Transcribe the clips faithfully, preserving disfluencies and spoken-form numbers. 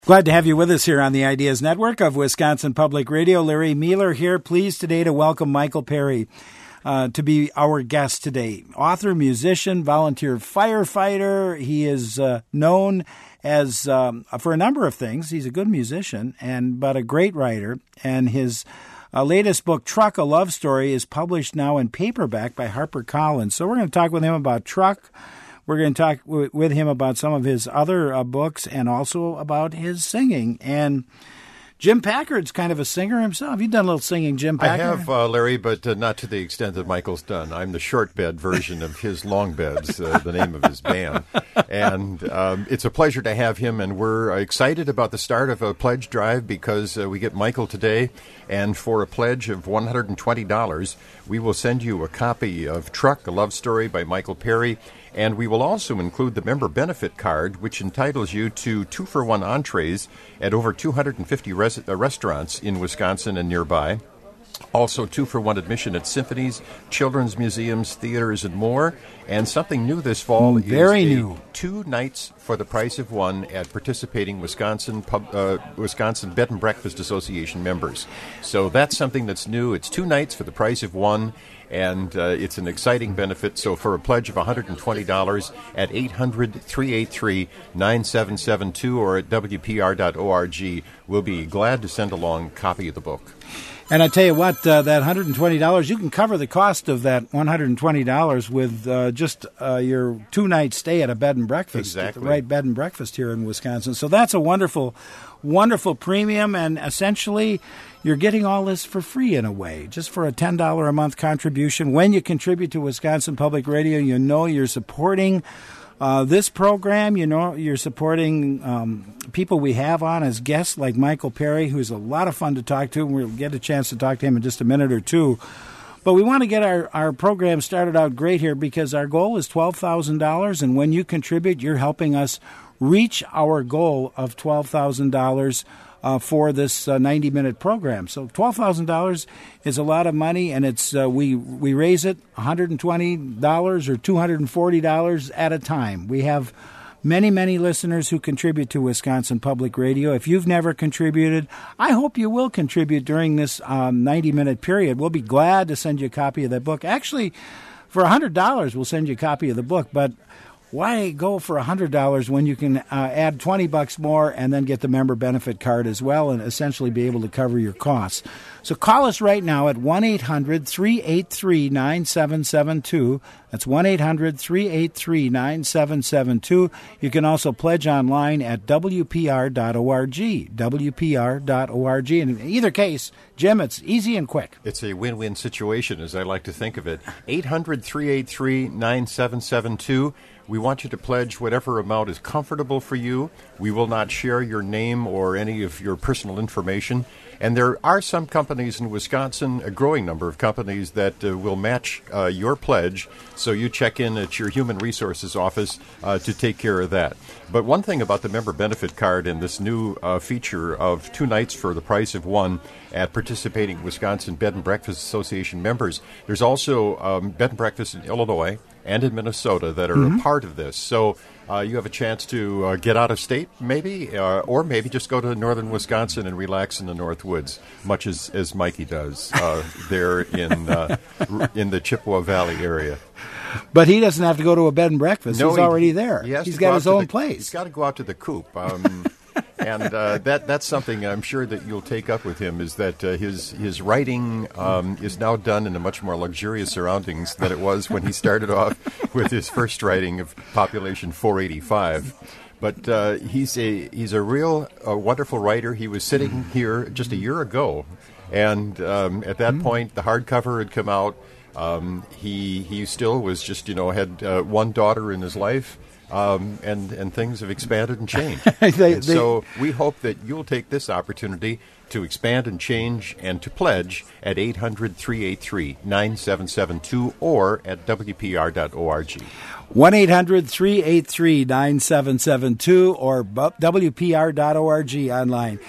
Glad to have you with us here on the Ideas Network of Wisconsin Public Radio. Larry Mueller here, pleased today to welcome Michael Perry uh, to be our guest today. Author, musician, volunteer firefighter. He is uh, known as um, for a number of things. He's a good musician, and but a great writer. And his uh, latest book, Truck, A Love Story, is published now in paperback by HarperCollins. So we're going to talk with him about Truck. We're going to talk w- with him about some of his other uh, books and also about his singing. And Jim Packard's kind of a singer himself. You've done a little singing, Jim Packard. I have, uh, Larry, but uh, not to the extent that Michael's done. I'm the short bed version of his long beds, uh, the name of his band. And um, it's a pleasure to have him, and we're excited about the start of a pledge drive because uh, we get Michael today, and for a pledge of one hundred twenty dollars, we will send you a copy of Truck, A Love Story by Michael Perry. And we will also include the member benefit card, which entitles you to two-for-one entrees at over two hundred fifty res- uh, restaurants in Wisconsin and nearby. Also, two-for-one admission at symphonies, children's museums, theaters, and more. And something new this fall mm, very is new. two nights for the price of one at participating Wisconsin pub, uh, Wisconsin Bed and Breakfast Association members. So that's something that's new. It's two nights for the price of one. And uh, it's an exciting benefit. So for a pledge of one hundred twenty dollars at eight hundred, three eight three, nine seven seven two or at W P R dot org, we'll be glad to send along a copy of the book. And I tell you what, uh, that one hundred twenty dollars, you can cover the cost of that one hundred twenty dollars with uh, just uh, your two-night stay at a bed and breakfast. Exactly. At the right bed and breakfast here in Wisconsin. So that's a wonderful, wonderful premium, and essentially you're getting all this for free in a way, just for a ten dollars a month contribution. When you contribute to Wisconsin Public Radio, you know you're supporting Uh, this program. You know, you're supporting um, people we have on as guests like Michael Perry, who's a lot of fun to talk to, and we'll get a chance to talk to him in just a minute or two. But we want to get our, our program started out great here because our goal is twelve thousand dollars, and when you contribute, you're helping us reach our goal of twelve thousand dollars Uh, for this uh, ninety-minute program. So twelve thousand dollars is a lot of money, and it's uh, we we raise it one hundred twenty dollars or two hundred forty dollars at a time. We have many, many listeners who contribute to Wisconsin Public Radio. If you've never contributed, I hope you will contribute during this um, ninety-minute period. We'll be glad to send you a copy of that book. Actually, for one hundred dollars, we'll send you a copy of the book, but why go for one hundred dollars when you can uh, add twenty bucks more and then get the member benefit card as well and essentially be able to cover your costs? So call us right now at one eight hundred, three eight three, nine seven seven two. That's one eight hundred, three eight three, nine seven seven two. You can also pledge online at W P R dot org, W P R dot org. And in either case, Jim, it's easy and quick. It's a win-win situation, as I like to think of it. eight hundred, three eight three, nine seven seven two. We want you to pledge whatever amount is comfortable for you. We will not share your name or any of your personal information. And there are some companies in Wisconsin, a growing number of companies, that uh, will match uh, your pledge. So you check in at your Human Resources office uh, to take care of that. But one thing about the member benefit card and this new uh, feature of two nights for the price of one at participating Wisconsin Bed and Breakfast Association members, there's also um, bed and breakfast in Illinois and in Minnesota that are mm-hmm. a part of this. So uh, you have a chance to uh, get out of state, maybe, uh, or maybe just go to northern Wisconsin and relax in the North Woods, much as, as Mikey does uh, there in uh, in the Chippewa Valley area. But he doesn't have to go to a bed and breakfast. No, he's he, already there. He he's got his own the, place. He's got to go out to the coop. Um, and uh, that that's something I'm sure that you'll take up with him, is that uh, his his writing um, is now done in a much more luxurious surroundings than it was when he started off with his first writing of Population four eighty-five. But uh, he's a he's a real uh, wonderful writer. He was sitting here just a year ago, and um, at that mm-hmm. point, the hardcover had come out. Um, he he still was just, you know, had uh, one daughter in his life. Um, and, and things have expanded and changed. they, and so we hope that you'll take this opportunity to expand and change and to pledge at eight hundred, three eight three, nine seven seven two or at W P R dot org. one eight hundred, three eight three, nine seven seven two or W P R dot org online.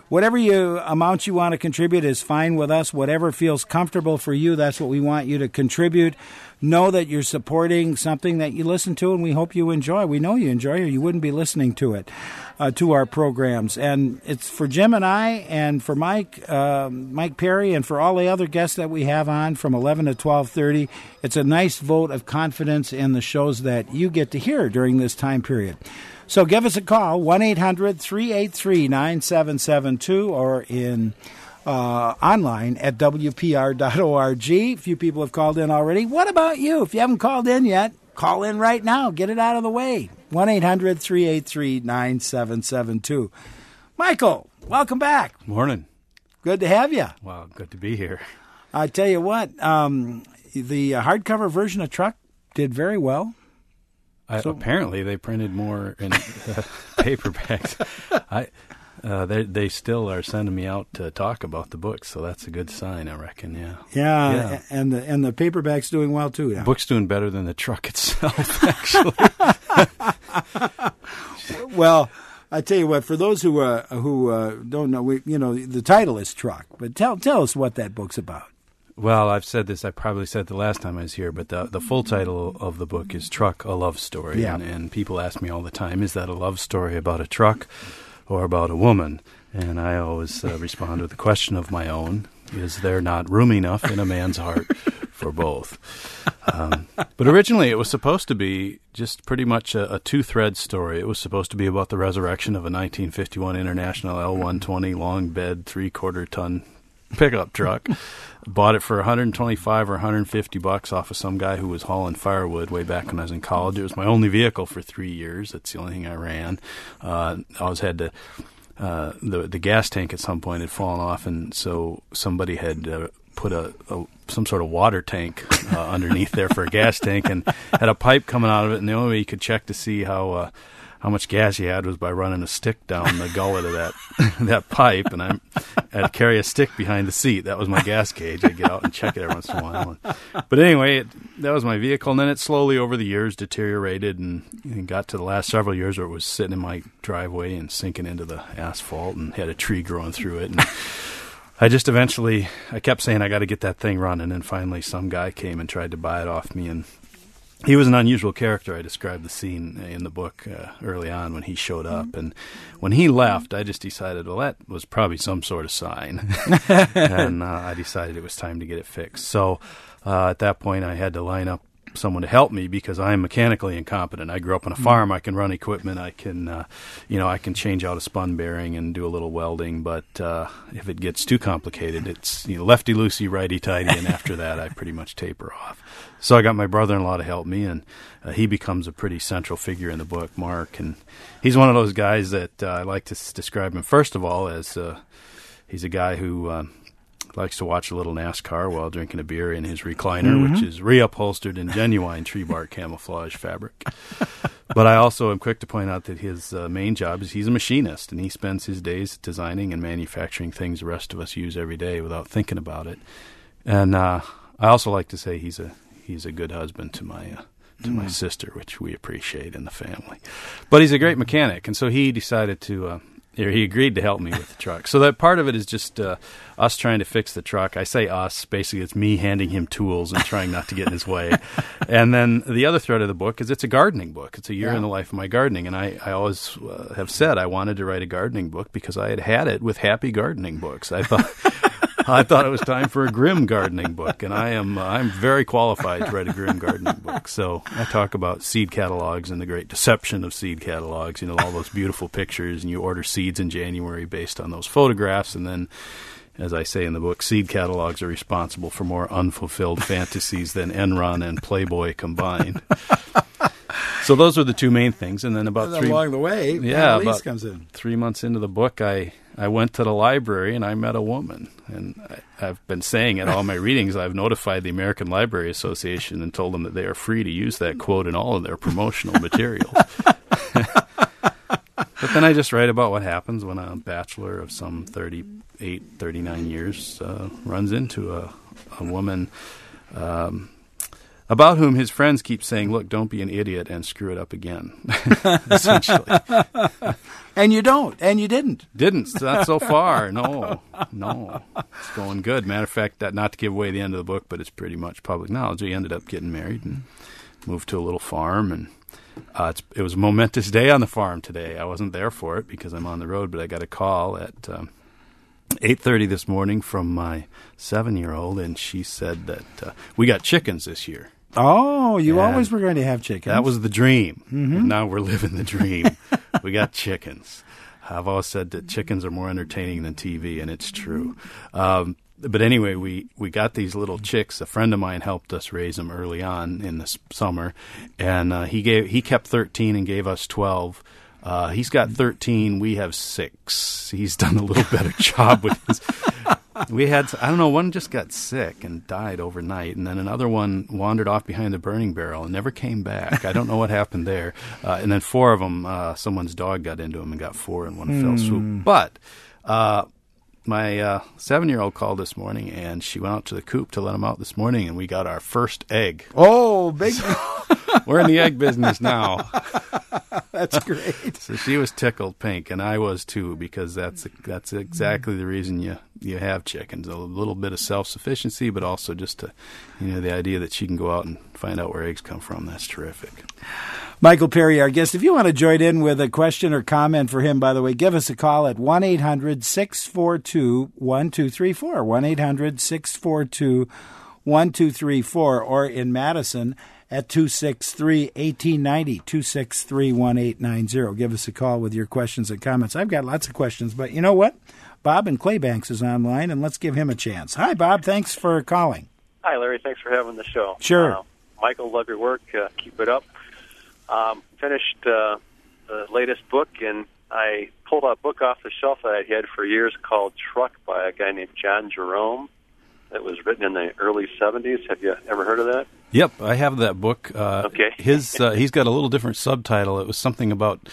whatever you amount you want to contribute is fine with us. Whatever feels comfortable for you, that's what we want you to contribute. Know that you're supporting something that you listen to, and we hope you enjoy. We know you enjoy, or you wouldn't be listening to it, uh, to our programs. And it's for Jim and I, and for Mike, uh, Mike Perry, and for all the other guests that we have on from eleven to twelve thirty. It's a nice vote of confidence in the shows that you get to hear during this time period. So give us a call, one eight hundred three eight three nine seven seven two, or in uh, online at W P R dot org. A few people have called in already. What about you? If you haven't called in yet, call in right now. Get it out of the way. one eight hundred three eight three nine seven seven two. Michael, welcome back. Morning. Good to have you. Wow, good to be here. I tell you what, um, the hardcover version of Truck did very well. I, So- apparently, they printed more in uh, paperbacks. I, uh, they they still are sending me out to talk about the books, so that's a good sign, I reckon. Yeah, Yeah, Yeah. and the and the paperback's doing well too. Yeah. book's doing better than the truck itself, actually. Well, I tell you what, for those who uh, who uh, don't know, we, you know, the title is Truck, but tell tell us what that book's about. Well, I've said this. I probably said the last time I was here, but the the full title of the book is Truck, A Love Story. Yeah. And, and people ask me all the time, is that a love story about a truck or about a woman? And I always uh, respond with a question of my own. Is there not room enough in a man's heart for both? Um, but originally it was supposed to be just pretty much a, a two-thread story. It was supposed to be about the resurrection of a nineteen fifty-one International L one twenty long bed, three-quarter ton pickup truck. Bought it for one hundred twenty-five or one hundred fifty bucks off of some guy who was hauling firewood way back when I was in college. It was my only vehicle for three years. That's the only thing I ran. Uh, I always had to, uh, the the gas tank at some point had fallen off, and so somebody had uh, put a, a some sort of water tank uh, underneath there for a gas tank, and had a pipe coming out of it. And the only way you could check to see how uh, how much gas you had was by running a stick down the gullet of that that pipe, and I'm, I'd carry a stick behind the seat. That was my gas gauge. I'd get out and check it every once in a while. But anyway, it, that was my vehicle, and then it slowly over the years deteriorated and, and got to the last several years where it was sitting in my driveway and sinking into the asphalt and had a tree growing through it. And I just eventually, I kept saying I got to get that thing running, and finally some guy came and tried to buy it off me, and he was an unusual character. I described the scene in the book uh, early on when he showed up. And when he left, I just decided, well, that was probably some sort of sign. and uh, I decided it was time to get it fixed. So uh, at that point, I had to line up someone to help me because I'm mechanically incompetent. I grew up on a farm. I can run equipment. I can, uh, you know, I can change out a spun bearing and do a little welding. But uh, if it gets too complicated, it's, you know, lefty-loosey, righty-tighty, and after that, I pretty much taper off. So I got my brother-in-law to help me, and uh, he becomes a pretty central figure in the book, Mark. And he's one of those guys that uh, I like to s- describe him, first of all, as uh, he's a guy who uh, likes to watch a little NASCAR while drinking a beer in his recliner, mm-hmm. which is reupholstered in genuine tree bark camouflage fabric. But I also am quick to point out that his uh, main job is he's a machinist, and he spends his days designing and manufacturing things the rest of us use every day without thinking about it. And uh, I also like to say he's a he's a good husband to my uh, to mm. my sister, which we appreciate in the family. But he's a great mechanic, and so he decided to. Uh, He agreed to help me with the truck. So that part of it is just uh, us trying to fix the truck. I say us. Basically, it's me handing him tools and trying not to get in his way. And then the other thread of the book is it's a gardening book. It's a year yeah. in the life of my gardening. And I, I always uh, have said I wanted to write a gardening book because I had had it with happy gardening books. I thought... I thought it was time for a grim gardening book, and I am uh, I'm very qualified to write a grim gardening book. So I talk about seed catalogs and the great deception of seed catalogs, you know, all those beautiful pictures, and you order seeds in January based on those photographs, and then, as I say in the book, seed catalogs are responsible for more unfulfilled fantasies than Enron and Playboy combined. So those are the two main things, and then about and three along the way, yeah, Annalise about comes in. Three months into the book, I, I went to the library and I met a woman, and I, I've been saying at all my readings, I've notified the American Library Association and told them that they are free to use that quote in all of their promotional materials. But then I just write about what happens when a bachelor of some thirty-eight, thirty-nine years uh, runs into a, a woman. Um, about whom his friends keep saying, look, don't be an idiot and screw it up again, essentially. And you don't, and you didn't. Didn't, not so far, no, no. It's going good. Matter of fact, that, not to give away the end of the book, but it's pretty much public knowledge. He ended up getting married and moved to a little farm, and uh, it's, it was a momentous day on the farm today. I wasn't there for it because I'm on the road, but I got a call at um, eight thirty this morning from my seven-year-old, and she said that uh, we got chickens this year. Oh, you And always were going to have chickens. That was the dream. Mm-hmm. And now we're living the dream. We got chickens. I've always said that chickens are more entertaining than T V, and it's true. Um, but anyway, we, we got these little chicks. A friend of mine helped us raise them early on in the summer, and uh, he gave he kept thirteen and gave us twelve. Uh, he's got thirteen. We have six. He's done a little better job with his. We had, I don't know, one just got sick and died overnight, and then another one wandered off behind the burning barrel and never came back. I don't know what happened there. Uh, and then four of them, uh, someone's dog got into them and got four in one mm. fell swoop. But uh, my uh, seven-year-old called this morning, and she went out to the coop to let him out this morning, and we got our first egg. Oh, big. We're in the egg business now. That's great. So she was tickled pink, and I was too, because that's that's exactly the reason you, you have chickens. A little bit of self-sufficiency, but also just to, you know, the idea that she can go out and find out where eggs come from. That's terrific. Michael Perry, our guest. If you want to join in with a question or comment for him, by the way, give us a call at one eight hundred six four two one two three four, one eight hundred six four two one two three four, or in Madison at two six three, one eight nine zero, two six three, one eight nine zero. Give us a call with your questions and comments. I've got lots of questions, but you know what? Bob in Claybanks is online, and let's give him a chance. Hi, Bob. Thanks for calling. Hi, Larry. Thanks for having the show. Sure. Uh, Michael, love your work. Uh, keep it up. Um, finished uh, the latest book, and I pulled a book off the shelf that I had for years called Truck by a guy named John Jerome. It was written in the early seventies. Have you ever heard of that? Yep, I have that book. Uh, okay. his uh, he's got a little different subtitle. It was something about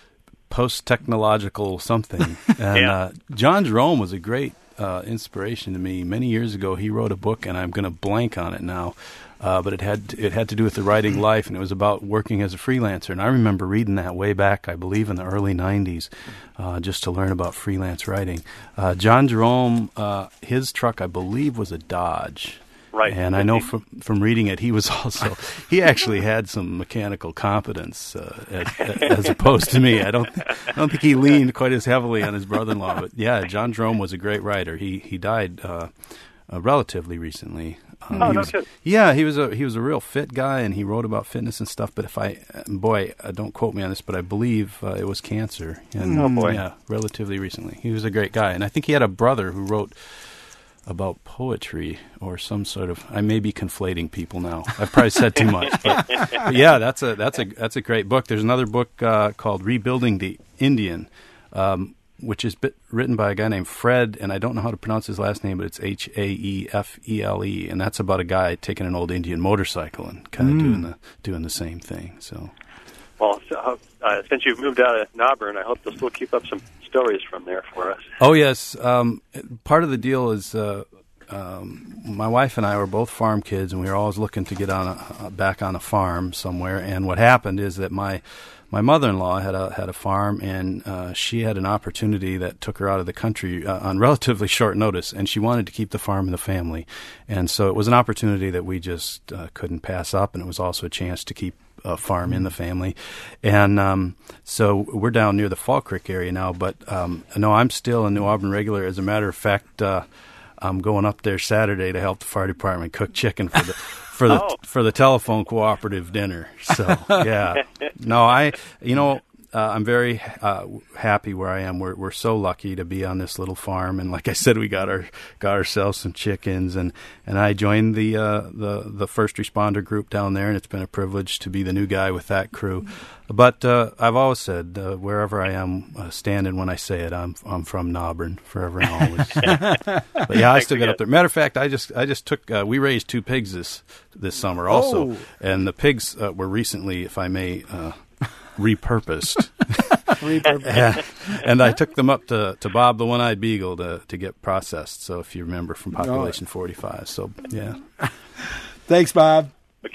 post-technological something. And yeah. uh, John Jerome was a great uh, inspiration to me. Many years ago, he wrote a book, and I'm going to blank on it now. Uh, but it had it had to do with the writing life, and it was about working as a freelancer. And I remember reading that way back, I believe, in the early nineties, uh, just to learn about freelance writing. Uh, John Jerome, uh, his truck, I believe, was a Dodge. Right. And I know from from reading it, he was also he actually had some mechanical competence uh, as, as opposed to me. I don't I don't think he leaned quite as heavily on his brother-in-law. But yeah, John Jerome was a great writer. He he died uh, uh, relatively recently. Um, oh, he no was, kidding. Yeah, he was a he was a real fit guy, and he wrote about fitness and stuff. But if I, boy, uh, don't quote me on this, but I believe uh, it was cancer. And, oh boy, yeah, relatively recently. He was a great guy, and I think he had a brother who wrote about poetry or some sort of. I may be conflating people now. I've probably said too much, but, but yeah, that's a that's a that's a great book. There's another book uh, called Rebuilding the Indian. Um, which is bit, written by a guy named Fred, and I don't know how to pronounce his last name, but it's H A E F E L E, and that's about a guy taking an old Indian motorcycle and kind of mm. doing the doing the same thing. So, well, so, uh, since you've moved out of Auburn, I hope you'll still keep up some stories from there for us. Oh yes, um, part of the deal is uh, um, my wife and I were both farm kids, and we were always looking to get on a, uh, back on a farm somewhere. And what happened is that my My mother-in-law had a had a farm, and uh, she had an opportunity that took her out of the country uh, on relatively short notice, and she wanted to keep the farm in the family. And so it was an opportunity that we just uh, couldn't pass up, and it was also a chance to keep a farm in the family. And um, so we're down near the Fall Creek area now, but um, no, I'm still a New Auburn regular. As a matter of fact, uh, I'm going up there Saturday to help the fire department cook chicken for the for the oh. for the telephone cooperative dinner. So yeah, no, I you know uh, I'm very uh, happy where I am. We're we're so lucky to be on this little farm, and like I said, we got our got ourselves some chickens, and, and I joined the uh, the the first responder group down there, and it's been a privilege to be the new guy with that crew. But uh, I've always said, uh, wherever I am uh, standing when I say it, I'm I'm from Auburn forever and always. But yeah, I still get up there. Matter of fact, I just I just took uh, we raised two pigs this this summer also, oh. and the pigs uh, were recently, if I may, uh, repurposed. repurposed. and, and I took them up to, to Bob the One-Eyed Beagle to to get processed. So if you remember from Population forty-five, so yeah. Thanks, Bob. Okay,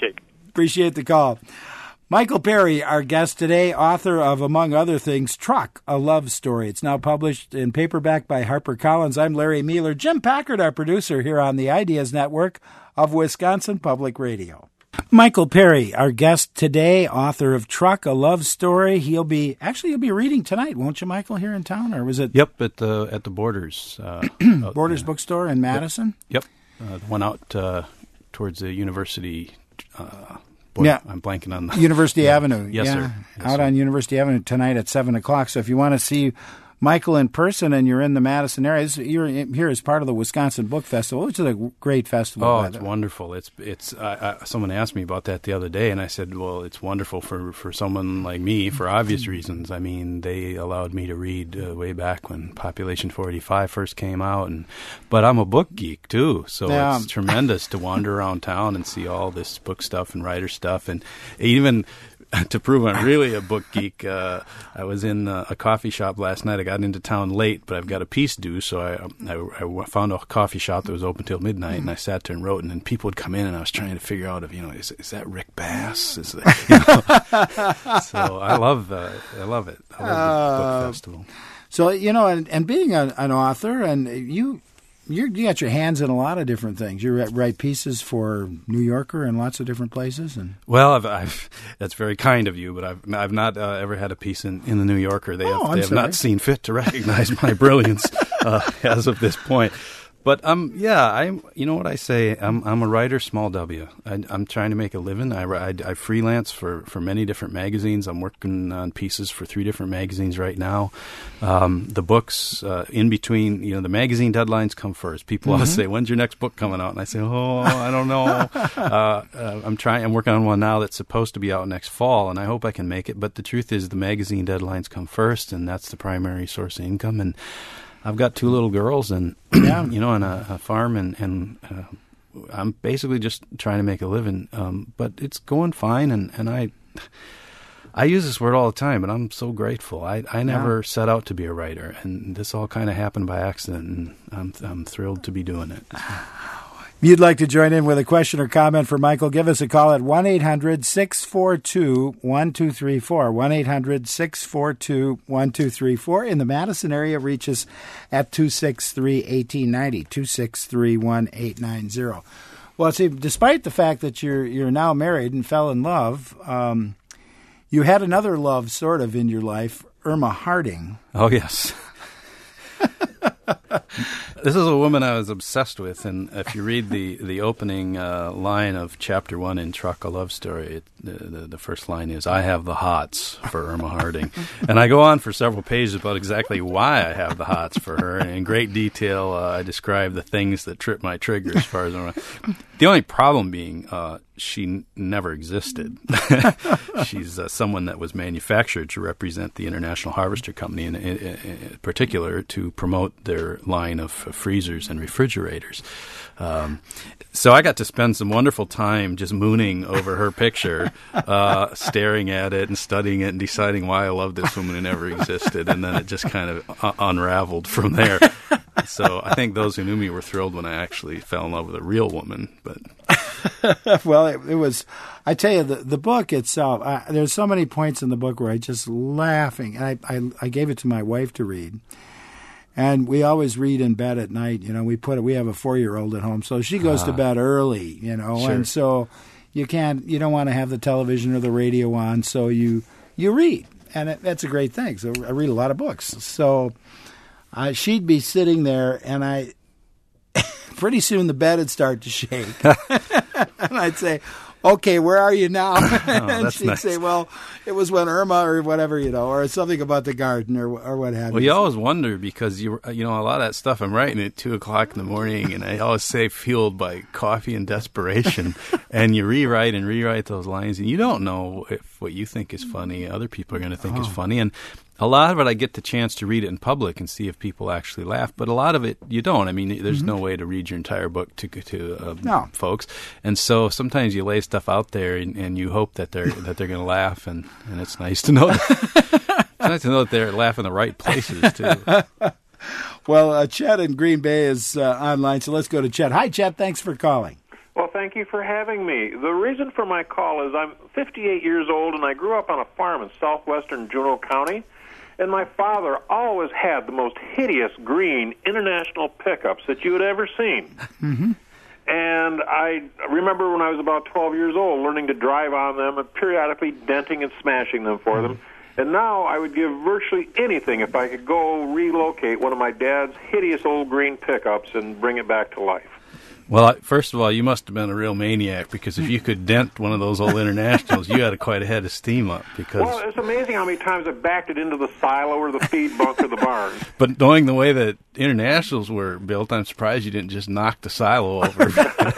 Appreciate the call. Michael Perry, our guest today, author of, among other things, Truck, A Love Story. It's now published in paperback by HarperCollins. I'm Larry Mueller. Jim Packard, our producer here on the Ideas Network of Wisconsin Public Radio. Michael Perry, our guest today, author of Truck, A Love Story. He'll be, actually, you'll be reading tonight, won't you, Michael, here in town? Or was it? Yep, at the, at the Borders. Uh, Borders uh, Bookstore in Madison? Yep. yep. Uh, the one out uh, towards the university. Uh, boy, yeah. I'm blanking on the... University yeah. Avenue. Yes, yeah. sir. Yes, out sir. on University Avenue tonight at seven o'clock. So if you want to see Michael in person and you're in the Madison area, you're here as part of the Wisconsin Book Festival, which is a great festival. Oh, it's wonderful. It's it's. Uh, I, someone asked me about that the other day, and I said, well, it's wonderful for, for someone like me for obvious reasons. I mean, they allowed me to read uh, way back when Population four eighty-five first came out, and but I'm a book geek too, so yeah. it's tremendous to wander around town and see all this book stuff and writer stuff, and even. To prove I'm really a book geek, uh, I was in uh, a coffee shop last night. I got into town late, but I've got a piece due, so I, I, I found a coffee shop that was open till midnight, mm-hmm. and I sat there and wrote, and then people would come in, and I was trying to figure out if, you know, is, is that Rick Bass? Is that, you know? So I love, uh, I love it. I love uh, the book festival. So, you know, and, and being a, an author, and you... You're, you got your hands in a lot of different things. You write pieces for New Yorker and lots of different places. And well, I've, I've, that's very kind of you, but I've I've not uh, ever had a piece in, in the New Yorker. They oh, have, I'm they have sorry. not seen fit to recognize my brilliance uh, as of this point. But um, yeah, I'm. You know what I say? I'm I'm a writer, small W. I, I'm trying to make a living. I, I, I freelance for, for many different magazines. I'm working on pieces for three different magazines right now. Um, the books uh, in between, you know, the magazine deadlines come first. People mm-hmm. always say, "When's your next book coming out?" And I say, "Oh, I don't know." uh, uh, I'm trying. I'm working on one now that's supposed to be out next fall, and I hope I can make it. But the truth is, the magazine deadlines come first, and that's the primary source of income. And I've got two little girls, and yeah. you know, and a, a farm, and and uh, I'm basically just trying to make a living. Um, but it's going fine, and, and I I use this word all the time, but I'm so grateful. I I never yeah. set out to be a writer, and this all kind of happened by accident, and I'm I'm thrilled to be doing it. If you'd like to join in with a question or comment for Michael, give us a call at one eight hundred six four two one two three four. one eight hundred six four two one two three four. In the Madison area, reach us at two six three, one eight nine zero, two six three, one eight nine zero. Well, see, despite the fact that you're you're now married and fell in love, um, you had another love sort of in your life, Irma Harding. Oh, yes. This is a woman I was obsessed with, and if you read the, the opening uh, line of chapter one in Truck, A Love Story, it, the, the, the first line is, "I have the hots for Irma Harding." And I go on for several pages about exactly why I have the hots for her, and in great detail uh, I describe the things that trip my trigger as far as Irma. The only problem being uh, she n- never existed. She's uh, someone that was manufactured to represent the International Harvester Company, in, in, in particular to promote their line of freezers and refrigerators. Um, so I got to spend some wonderful time just mooning over her picture, uh, staring at it and studying it and deciding why I love this woman who never existed. And then it just kind of uh, unraveled from there. So I think those who knew me were thrilled when I actually fell in love with a real woman. But well, it, it was, I tell you, the, the book itself, I, there's so many points in the book where I just laughing. And I, I, I gave it to my wife to read. And we always read in bed at night. You know, we put it, we have a four-year-old at home, so she goes uh, to bed early, you know. Sure. And so you can't, you don't want to have the television or the radio on, so you you read. And it, that's a great thing. So I read a lot of books. So uh, she'd be sitting there, and I, pretty soon the bed would start to shake. And I'd say, "Okay, where are you now?" Oh, and she'd nice. say, "Well, it was when Irma or whatever, you know, or something about the garden or or what have you." Well, you always wonder because, you you know, a lot of that stuff I'm writing at two o'clock in the morning, and I always say fueled by coffee and desperation. And you rewrite and rewrite those lines, and you don't know if what you think is funny, other people are going to think oh. is funny. And a lot of it, I get the chance to read it in public and see if people actually laugh. But a lot of it, you don't. I mean, there's mm-hmm. no way to read your entire book to to uh, no. folks. And so sometimes you lay stuff out there, and, and you hope that they're that they're going to laugh. And, and it's nice to know. That, it's nice to know that they're laughing the right places too. Well, uh, Chet in Green Bay is uh, online, so let's go to Chet. Hi, Chet. Thanks for calling. Well, Thank you for having me. The reason for my call is I'm fifty-eight years old, and I grew up on a farm in southwestern Juneau County. And my father always had the most hideous green International pickups that you had ever seen. Mm-hmm. And I remember when I was about twelve years old learning to drive on them and periodically denting and smashing them for them. And now I would give virtually anything if I could go relocate one of my dad's hideous old green pickups and bring it back to life. Well, I- first of all, you must have been a real maniac, because if you could dent one of those old Internationals, you had a quite a head of steam up. Because Well, it's amazing how many times I backed it into the silo or the feed bunk or the barn. But knowing the way that Internationals were built, I'm surprised you didn't just knock the silo over.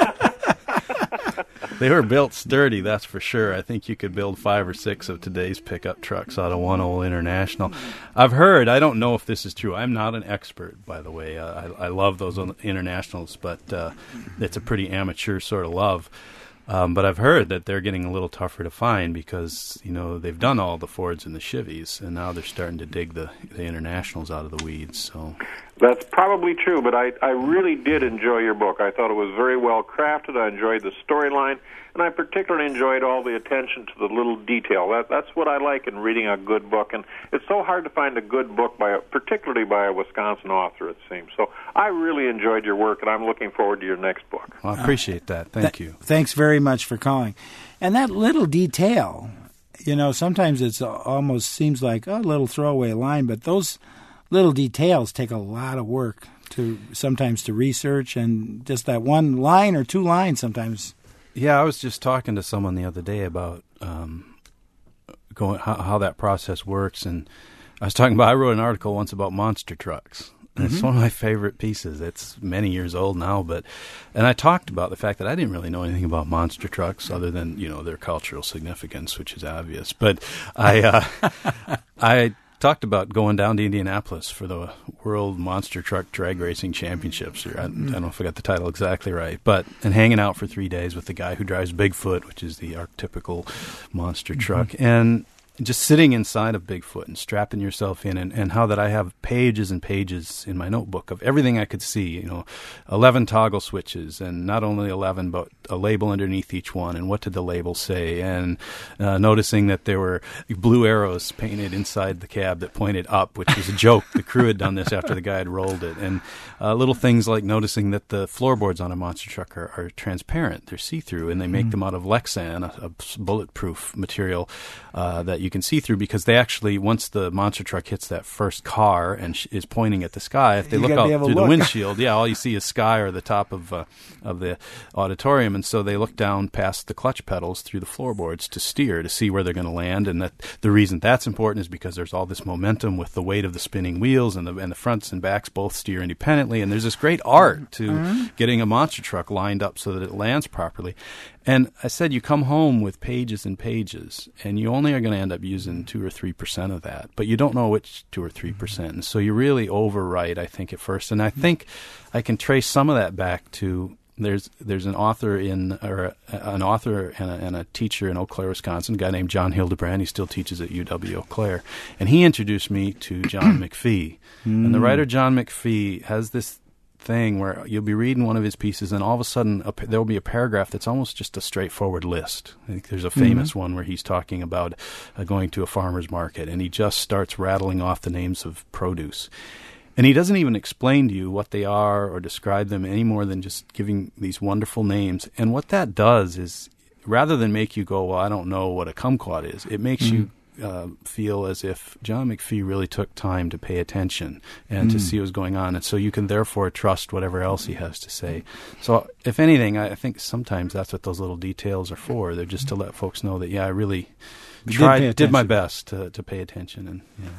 They were built sturdy, that's for sure. I think you could build five or six of today's pickup trucks out of one old International. I've heard, I don't know if this is true. I'm not an expert, by the way. Uh, I, I love those Internationals, but uh, it's a pretty amateur sort of love. Um, but I've heard that they're getting a little tougher to find because, you know, they've done all the Fords and the Chevys, and now they're starting to dig the, the Internationals out of the weeds. So That's probably true, but I, I really did enjoy your book. I thought it was very well crafted. I enjoyed the storyline, and I particularly enjoyed all the attention to the little detail. That, that's what I like in reading a good book, and it's so hard to find a good book, by a, particularly by a Wisconsin author, it seems. So I really enjoyed your work, and I'm looking forward to your next book. Well, I appreciate that. Thank Th- you. Thanks very much for calling. And that little detail, you know, sometimes it almost seems like a little throwaway line, but those little details take a lot of work to sometimes to research, and just that one line or two lines sometimes. Yeah, I was just talking to someone the other day about um, going how, how that process works, and I was talking about, I wrote an article once about monster trucks. And Mm-hmm. It's one of my favorite pieces. It's many years old now, but and I talked about the fact that I didn't really know anything about monster trucks other than, you know, their cultural significance, which is obvious. But I uh, I talked about going down to Indianapolis for the World Monster Truck Drag Racing Championships. Or I, I don't know if I got the title exactly right, but and hanging out for three days with the guy who drives Bigfoot, which is the archetypical monster truck, mm-hmm. and just sitting inside of Bigfoot and strapping yourself in, and, and how that I have pages and pages in my notebook of everything I could see, you know, eleven toggle switches, and not only eleven, but a label underneath each one, and what did the label say, and uh, noticing that there were blue arrows painted inside the cab that pointed up, which was a joke. The crew had done this after the guy had rolled it, and uh, little things like noticing that the floorboards on a monster truck are, are transparent, they're see-through, and they make mm-hmm. them out of Lexan, a, a bulletproof material uh, that you can see through, because they actually, once the monster truck hits that first car and sh- is pointing at the sky, if they you look out through the windshield, yeah, all you see is sky or the top of uh, of the auditorium, and so they look down past the clutch pedals through the floorboards to steer, to see where they're going to land. And that the reason that's important is because there's all this momentum with the weight of the spinning wheels, and the and the fronts and backs both steer independently, and there's this great art to mm-hmm. getting a monster truck lined up so that it lands properly. And I said, you come home with pages and pages, and you only are going to end up using two or three percent of that, but you don't know which two or three percent. And so you really overwrite, I think, at first. And I think I can trace some of that back to there's there's an author in or a, an author and a, and a teacher in Eau Claire, Wisconsin, a guy named John Hildebrand. He still teaches at U W Eau Claire, and he introduced me to John McPhee. Mm. And the writer John McPhee has this thing where you'll be reading one of his pieces, and all of a sudden a, there will be a paragraph that's almost just a straightforward list. I think there's a famous mm-hmm. one where he's talking about uh, going to a farmer's market, and he just starts rattling off the names of produce. And he doesn't even explain to you what they are or describe them any more than just giving these wonderful names. And what that does is, rather than make you go, well, I don't know what a kumquat is, it makes mm-hmm. you Uh, feel as if John McPhee really took time to pay attention and mm. to see what was going on, and so you can therefore trust whatever else he has to say. So if anything, I, I think sometimes that's what those little details are for. They're just to let folks know that, yeah, I really you tried, did, did my best to, to pay attention. And yeah.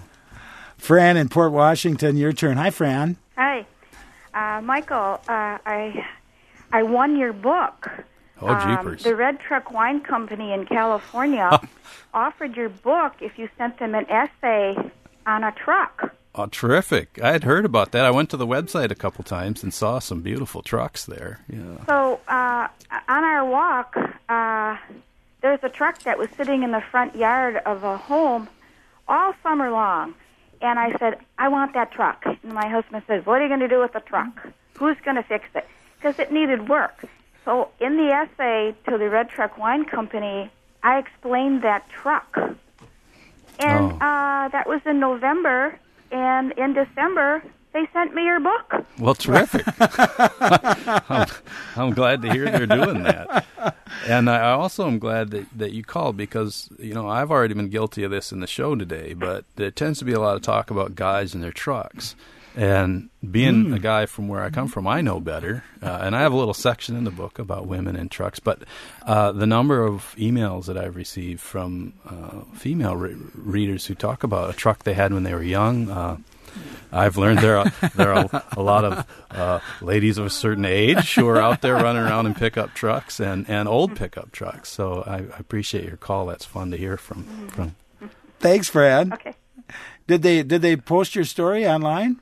Fran in Port Washington, your turn. Hi, Fran. Hi. Uh, Michael, uh, I I won your book. Oh, jeepers. Um, the Red Truck Wine Company in California offered your book if you sent them an essay on a truck. Oh, terrific. I had heard about that. I went to the website a couple times and saw some beautiful trucks there. Yeah. So uh, on our walk, uh, there's a truck that was sitting in the front yard of a home all summer long. And I said, I want that truck. And my husband says, what are you going to do with the truck? Who's going to fix it? Because it needed work. So in the essay to the Red Truck Wine Company, I explained that truck. And Oh. uh, that was in November, and in December, they sent me your book. Well, terrific. I'm, I'm glad to hear they're doing that. And I also am glad that, that you called because, you know, I've already been guilty of this in the show today, but there tends to be a lot of talk about guys and their trucks. And being mm. a guy from where I come from, I know better. Uh, and I have a little section in the book about women and trucks. But uh, the number of emails that I've received from uh, female re- readers who talk about a truck they had when they were young, uh, I've learned there are, there are a, a lot of uh, ladies of a certain age who are out there running around in pickup trucks and, and old pickup trucks. So I, I appreciate your call. That's fun to hear from. from. Thanks, Fran. Okay. Did they did they post your story online?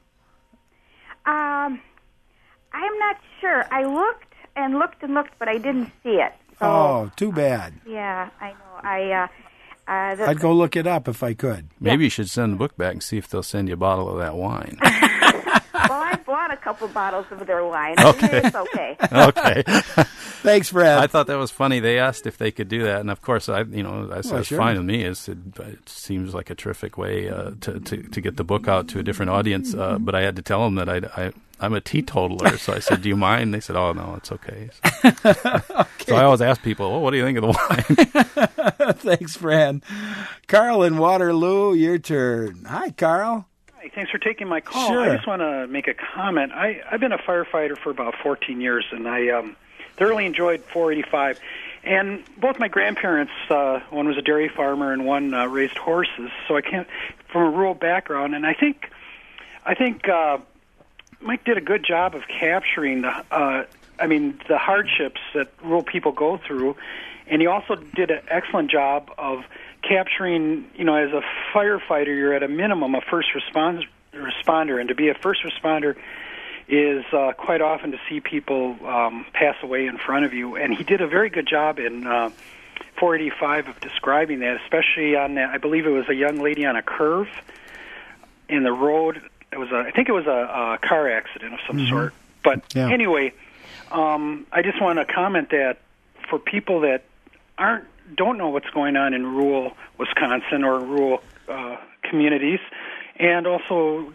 Um, I'm not sure. I looked and looked and looked, but I didn't see it. So, Oh, too bad. yeah, I know. I uh, uh, the, I'd go look it up if I could. Maybe you should send the book back and see if they'll send you a bottle of that wine. well, I bought a couple bottles of their wine. Okay. It's okay. Okay. Thanks, Fran. I thought that was funny. They asked if they could do that, and of course, I, you know, I said Well, it's sure. fine with me. It's, it, it seems like a terrific way uh, to, to to get the book out to a different audience. Uh, but I had to tell them that I, I I'm a teetotaler, so I said, "Do you mind?" They said, "Oh no, it's okay." So, Okay. so I always ask people, "Well, what do you think of the wine?" Thanks, Fran. Carl in Waterloo, your turn. Hi, Carl. Hi, thanks for taking my call. Sure. I just want to make a comment. I, I've been a firefighter for about fourteen years, and I um, thoroughly enjoyed four eighty-five. And both my grandparents, uh, one was a dairy farmer and one uh, raised horses, so I came from a rural background. And I think, I think uh, Mike did a good job of capturing the, uh, I mean, the hardships that rural people go through, and he also did an excellent job of capturing, you know, as a firefighter, you're at a minimum a first respons- responder, and to be a first responder is uh, quite often to see people um, pass away in front of you. And he did a very good job in uh, four eighty-five of describing that, especially on that, I believe it was a young lady on a curve in the road. It was a, I think it was a, a car accident of some Mm-hmm. sort. But Yeah. anyway, um, I just want to comment that for people that aren't don't know what's going on in rural Wisconsin or rural uh, communities, and also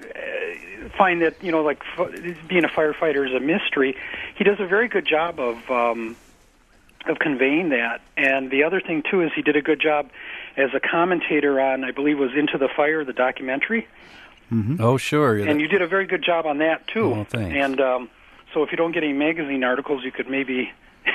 uh, find that, you know, like f- being a firefighter is a mystery. He does a very good job of um, of conveying that. And the other thing too is he did a good job as a commentator on, I believe, was Into the Fire, the documentary. Oh, sure. And you did a very good job on that too. Oh, thanks. And um, so if you don't get any magazine articles, you could maybe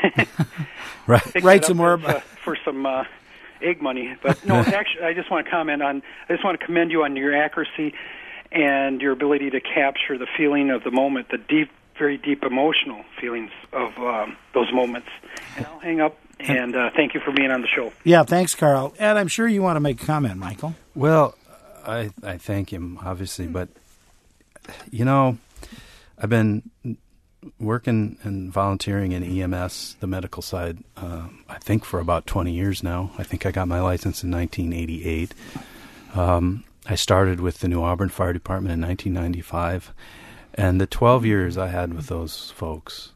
right. pick Write that some up more for, for some uh, egg money. But no, actually, I just want to comment on. I just want to commend you on your accuracy and your ability to capture the feeling of the moment, the deep, very deep emotional feelings of um, those moments. And I'll hang up. And uh, thank you for being on the show. Yeah, thanks, Carl. And I'm sure you want to make a comment, Michael. Well, I I thank him, obviously, but, you know, I've been working and volunteering in E M S, the medical side, uh, I think for about twenty years now. I think I got my license in nineteen eighty-eight. Um, I started with the New Auburn Fire Department in nineteen ninety-five, and the twelve years I had with those folks,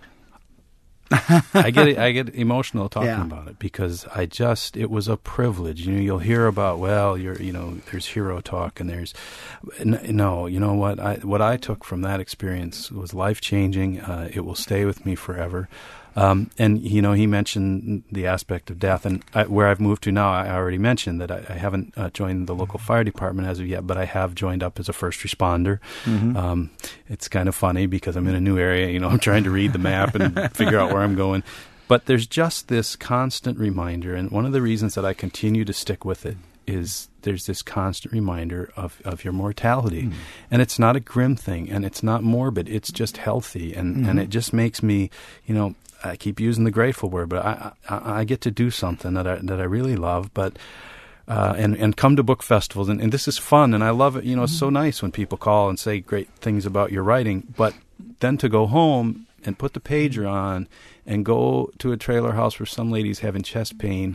I get I get emotional talking Yeah. about it because I just it was a privilege. You know, you'll hear about well, you're you know, there's hero talk and there's n- no, you know what I what I took from that experience was life changing. Uh, it will stay with me forever. Um, and you know, he mentioned the aspect of death, and I, where I've moved to now, I already mentioned that I, I haven't uh, joined the local fire department as of yet, but I have joined up as a first responder. Mm-hmm. Um, it's kind of funny because I'm in a new area. You know, I'm trying to read the map and figure out where I'm going. But there's just this constant reminder, and one of the reasons that I continue to stick with it is there's this constant reminder of, of your mortality. Mm. And it's not a grim thing, and it's not morbid. It's just healthy, and, mm-hmm. and it just makes me, you know, I keep using the grateful word, but I, I, I get to do something that I that I really love, but uh, and and come to book festivals, and, and this is fun, and I love it. You know, it's so nice when people call and say great things about your writing, but then to go home and put the pager on and go to a trailer house where some lady's having chest pain,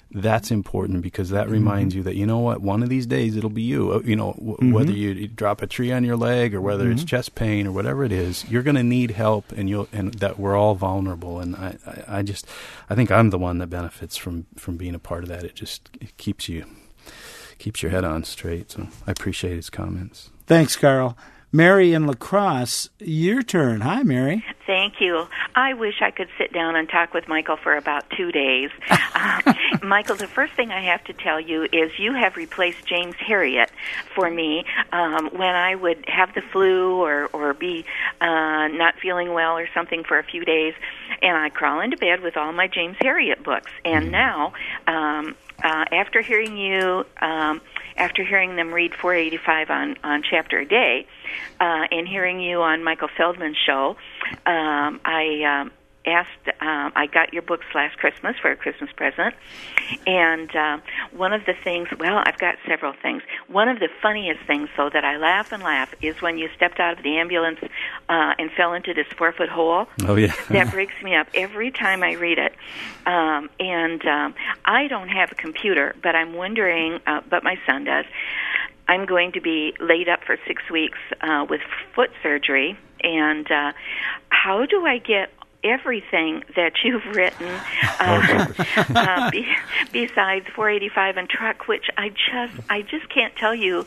that's important because that reminds you that, you know what, one of these days it'll be you. You know, w- Mm-hmm. whether you, you drop a tree on your leg or whether mm-hmm. it's chest pain or whatever it is, you're going to need help, and you'll and that we're all vulnerable. And I, I, I just, I think I'm the one that benefits from, from being a part of that. It just it keeps you keeps your head on straight. So I appreciate his comments. Thanks, Carl. Mary in La Crosse, your turn. Hi, Mary. Thank you. I wish I could sit down and talk with Michael for about two days. uh, Michael, the first thing I have to tell you is you have replaced James Herriot for me um, when I would have the flu or, or be uh, not feeling well or something for a few days, and I crawl into bed with all my James Herriot books. And now, um, uh, after hearing you... Um, After hearing them read four eighty-five on, on Chapter a Day, uh, and hearing you on Michael Feldman's show, um, I um, asked, um, I got your books last Christmas for a Christmas present, and uh, one of the things, well, I've got several things. One of the funniest things, though, that I laugh and laugh is when you stepped out of the ambulance uh, and fell into this four-foot hole. Oh, yeah. That breaks me up every time I read it. Um, and um, I don't have a computer, but I'm wondering, uh, but my son does, I'm going to be laid up for six weeks uh, with foot surgery, and uh, how do I get everything that you've written uh, uh, be, besides four eighty-five and Truck, which I just I just can't tell you.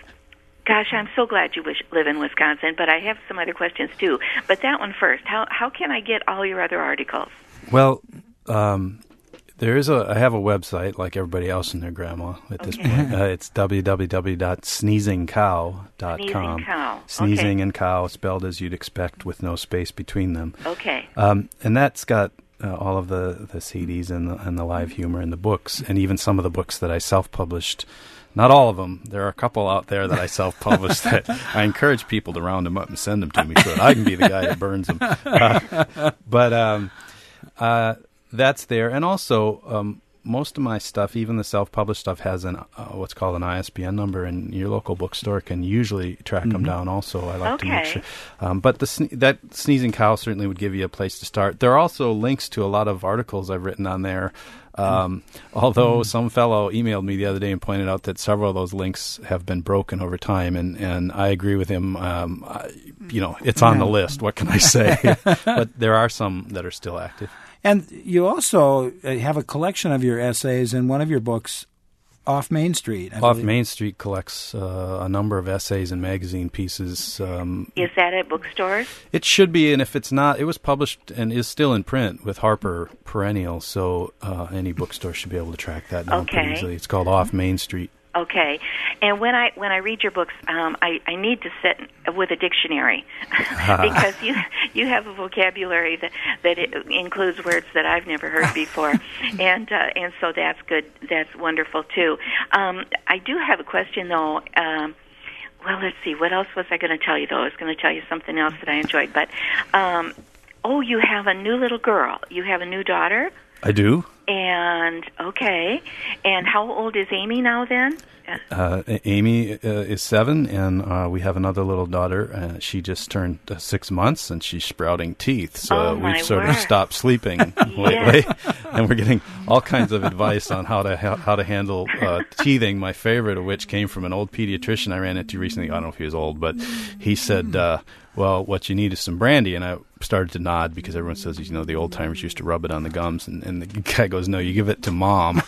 Gosh, I'm so glad you wish, live in Wisconsin, but I have some other questions too. But that one first. How how can I get all your other articles? Well, um, there is a. I have a website like everybody else and their grandma at this Okay. point. Uh, it's w w w dot sneezing cow dot com. Sneezing Cow. Sneezing Okay. and cow spelled as you'd expect with no space between them. Okay. Um, and that's got uh, all of the, the C Ds and the, and the live humor and the books, and even some of the books that I self-published. Not all of them. There are a couple out there that I self-published that I encourage people to round them up and send them to me so that I can be the guy that burns them. Uh, but um, uh, that's there. And also, um, most of my stuff, even the self-published stuff, has an uh, what's called an I S B N number, and your local bookstore can usually track them down also. I like to make Okay. sure. Um, but the sne- that Sneezing Cow certainly would give you a place to start. There are also links to a lot of articles I've written on there. Um, although some fellow emailed me the other day and pointed out that several of those links have been broken over time, and, and I agree with him. Um, I, you know, it's on the list. What can I say? But there are some that are still active. And you also uh, have a collection of your essays in one of your books, Off Main Street. I Off believe. Main Street collects uh, a number of essays and magazine pieces. Um, Is that at bookstores? It should be, and if it's not, it was published and is still in print with Harper Perennial, so uh, any bookstore should be able to track that down pretty Okay. easily. It's called Off Main Street. Okay, and when I when I read your books, um, I, I need to sit with a dictionary because you you have a vocabulary that that it includes words that I've never heard before, and uh, and so that's good. That's wonderful too. Um, I do have a question though. Um, well, let's see. What else was I going to tell you though? I was going to tell you something else that I enjoyed, but um, oh, you have a new little girl. You have a new daughter. I do. And, okay. And how old is Amy now then? Uh, Amy uh, is seven, and uh, we have another little daughter. Uh, she just turned uh, six months, and she's sprouting teeth. So Oh, my we've sort word. of stopped sleeping lately, and we're getting all kinds of advice on how to ha- how to handle uh, teething. My favorite of which came from an old pediatrician I ran into recently. I don't know if he was old, but he said, uh, "Well, what you need is some brandy." And I started to nod because everyone says, you know, the old timers used to rub it on the gums, and, and the guy goes, "No, you give it to mom."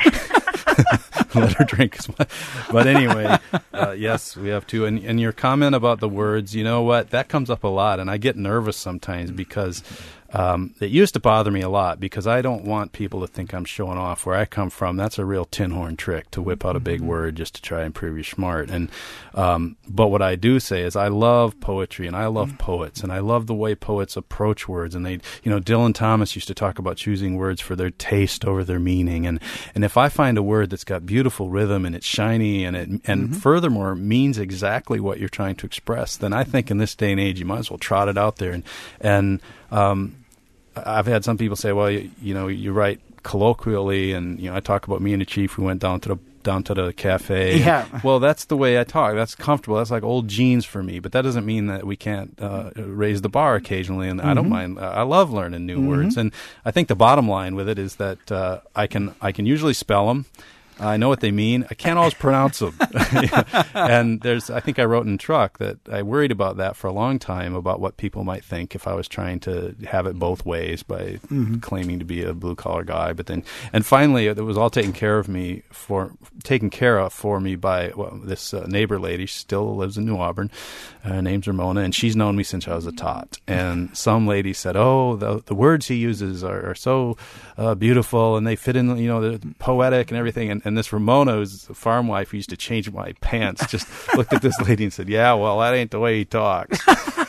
Let her drink as much. But anyway, uh, yes, we have two. And, and your comment about the words, you know what? That comes up a lot, and I get nervous sometimes because um, it used to bother me a lot because I don't want people to think I'm showing off. Where I come from, that's a real tin horn trick to whip out a big word just to try and prove you're smart. And um, but what I do say is I love poetry and I love poets, and I love the way poets approach words. And they, you know, Dylan Thomas used to talk about choosing words for their taste over their meaning. And and if I find a word that's got beautiful rhythm and it's shiny and it and Mm-hmm. furthermore means exactly what you're trying to express, then I think in this day and age you might as well trot it out there. And and um, I've had some people say, well, you, you know, you write colloquially, and you know, I talk about me and the chief. We went down to the down to the cafe. Yeah. Well, that's the way I talk. That's comfortable. That's like old jeans for me. But that doesn't mean that we can't uh, raise the bar occasionally. And mm-hmm. I don't mind. I love learning new mm-hmm. words. And I think the bottom line with it is that uh, I can I can usually spell them. I know what they mean. I can't always pronounce them. And there's, I think I wrote in Truck that I worried about that for a long time, about what people might think if I was trying to have it both ways by mm-hmm. claiming to be a blue collar guy. But then, and finally, it was all taken care of me for, taken care of for me by well, this uh, neighbor lady. She still lives in New Auburn. Her name's Ramona, and she's known me since I was a tot. And some lady said, "Oh, the the words he uses are, are so uh, beautiful, and they fit in, you know, the poetic and everything." And, and this Ramona, who's a farm wife who used to change my pants, just looked at this lady and said, "Yeah, well, that ain't the way he talks."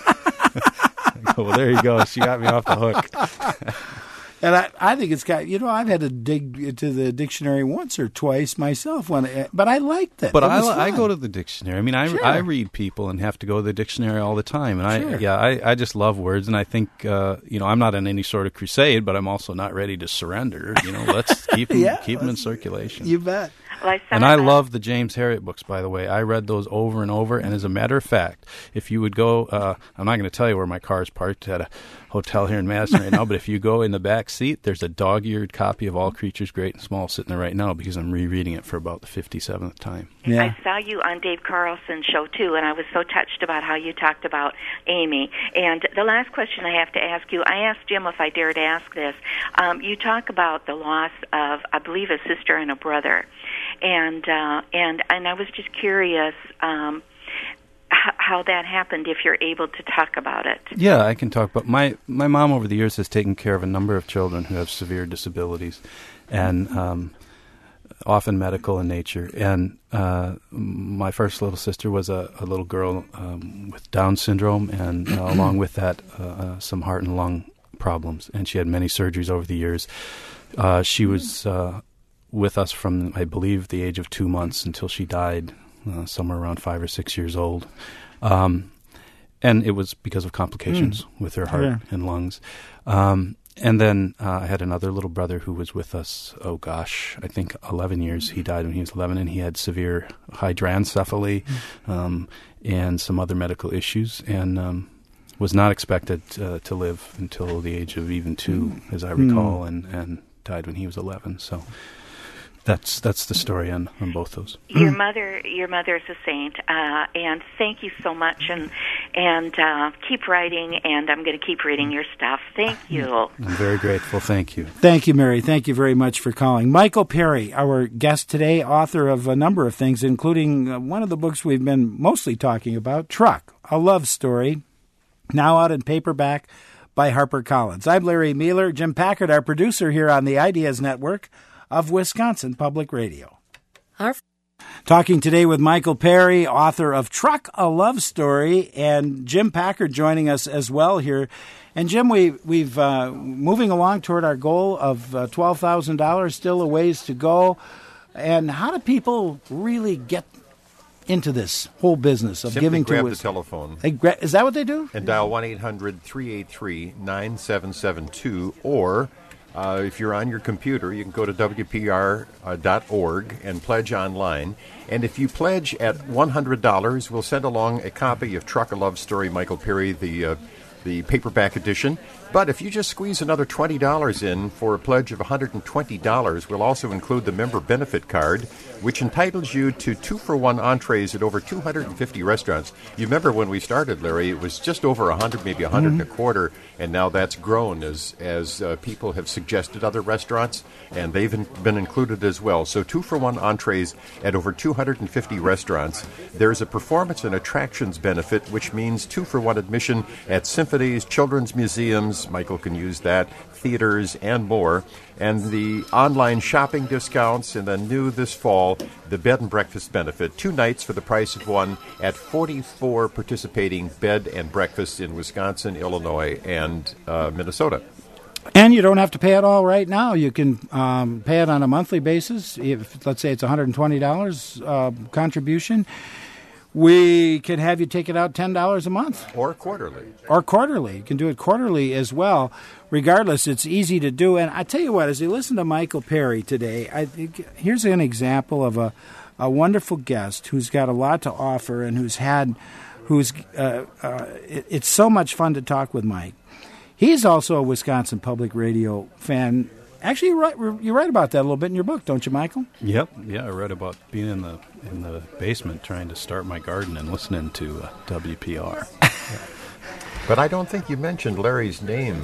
I go, well, there you go. She got me off the hook. And I, I think it's got, you know, I've had to dig into the dictionary once or twice myself, when, but I liked it. But it I, I go to the dictionary. I mean, I, sure. I read people and have to go to the dictionary all the time. And sure. I, yeah, I, I just love words. And I think, uh, you know, I'm not in any sort of crusade, but I'm also not ready to surrender. You know, let's keep them, yeah, keep them in circulation. You bet. Well, I and I that. love the James Herriot books, by the way. I read those over and over. And as a matter of fact, if you would go, uh, I'm not going to tell you where my car is parked at a hotel here in Madison right now, but if you go in the back seat, there's a dog-eared copy of All Creatures Great and Small sitting there right now, because I'm rereading it for about the fifty-seventh time. Yeah. I saw you on Dave Carlson's show, too, and I was so touched about how you talked about Amy. And the last question I have to ask you, I asked Jim if I dared ask this. Um, you talk about the loss of, I believe, a sister and a brother. And uh, and and I was just curious um, h- how that happened, if you're able to talk about it. Yeah, I can talk about my my mom over the years has taken care of a number of children who have severe disabilities, and um, often medical in nature. And uh, my first little sister was a, a little girl um, with Down syndrome, and uh, along with that, uh, uh, some heart and lung problems. And she had many surgeries over the years. Uh, she was Uh, with us from, I believe, the age of two months until she died, uh, somewhere around five or six years old. Um, and it was because of complications mm. with her heart yeah. and lungs. Um, and then uh, I had another little brother who was with us, oh gosh, I think eleven years. He died when he was eleven, and he had severe hydrancephaly mm. um, and some other medical issues, and um, was not expected uh, to live until the age of even two, mm. as I recall, mm. and, and died when he was eleven. So That's that's the story on, on both those. Your mother, your mother is a saint, uh, and thank you so much, and and uh, keep writing, and I'm going to keep reading your stuff. Thank you. I'm very grateful. Thank you. Thank you, Mary. Thank you very much for calling. Michael Perry, our guest today, author of a number of things, including uh, one of the books we've been mostly talking about, Truck, A Love Story, now out in paperback by HarperCollins. I'm Larry Mueller. Jim Packard, our producer here on the Ideas Network of Wisconsin Public Radio. Our Talking today with Michael Perry, author of Truck, A Love Story, and Jim Packard joining us as well here. And Jim, we, we've uh, moving along toward our goal of uh, twelve thousand dollars, still a ways to go. And how do people really get into this whole business of Simply giving grab to the telephone. They gra- is that what they do? And dial one eight hundred three eight three nine seven seven two, or Uh, if you're on your computer, you can go to W P R dot org and pledge online. And if you pledge at one hundred dollars, we'll send along a copy of Truck, A Love Story, Michael Perry, the uh, the paperback edition. But if you just squeeze another twenty dollars in for a pledge of one hundred twenty dollars, we'll also include the member benefit card, which entitles you to two-for-one entrees at over two hundred fifty restaurants. You remember when we started, Larry, it was just over one hundred, maybe one hundred mm-hmm. and a quarter, and now that's grown as as uh, people have suggested other restaurants, and they've in, been included as well. So two-for-one entrees at over two hundred fifty restaurants. There's a performance and attractions benefit, which means two-for-one admission at symphonies, children's museums, Michael can use that, theaters, and more. And the online shopping discounts, and then new this fall, the bed and breakfast benefit. Two nights for the price of one at forty-four participating bed and breakfasts in Wisconsin, Illinois, and uh, Minnesota. And you don't have to pay it all right now. You can um, pay it on a monthly basis. If, let's say, it's one hundred twenty dollars uh, contribution. we can have you take it out ten dollars a month. Or quarterly. Or quarterly. You can do it quarterly as well. Regardless, it's easy to do. And I tell you what, as you listen to Michael Perry today, I think here's an example of a, a wonderful guest who's got a lot to offer and who's had, who's, uh, uh, it, it's so much fun to talk with Mike. He's also a Wisconsin Public Radio fan. Actually, you write, you write about that a little bit in your book, don't you, Michael? Yep. Yeah, I read about being in the in the basement trying to start my garden and listening to uh, W P R. But I don't think you mentioned Larry's name.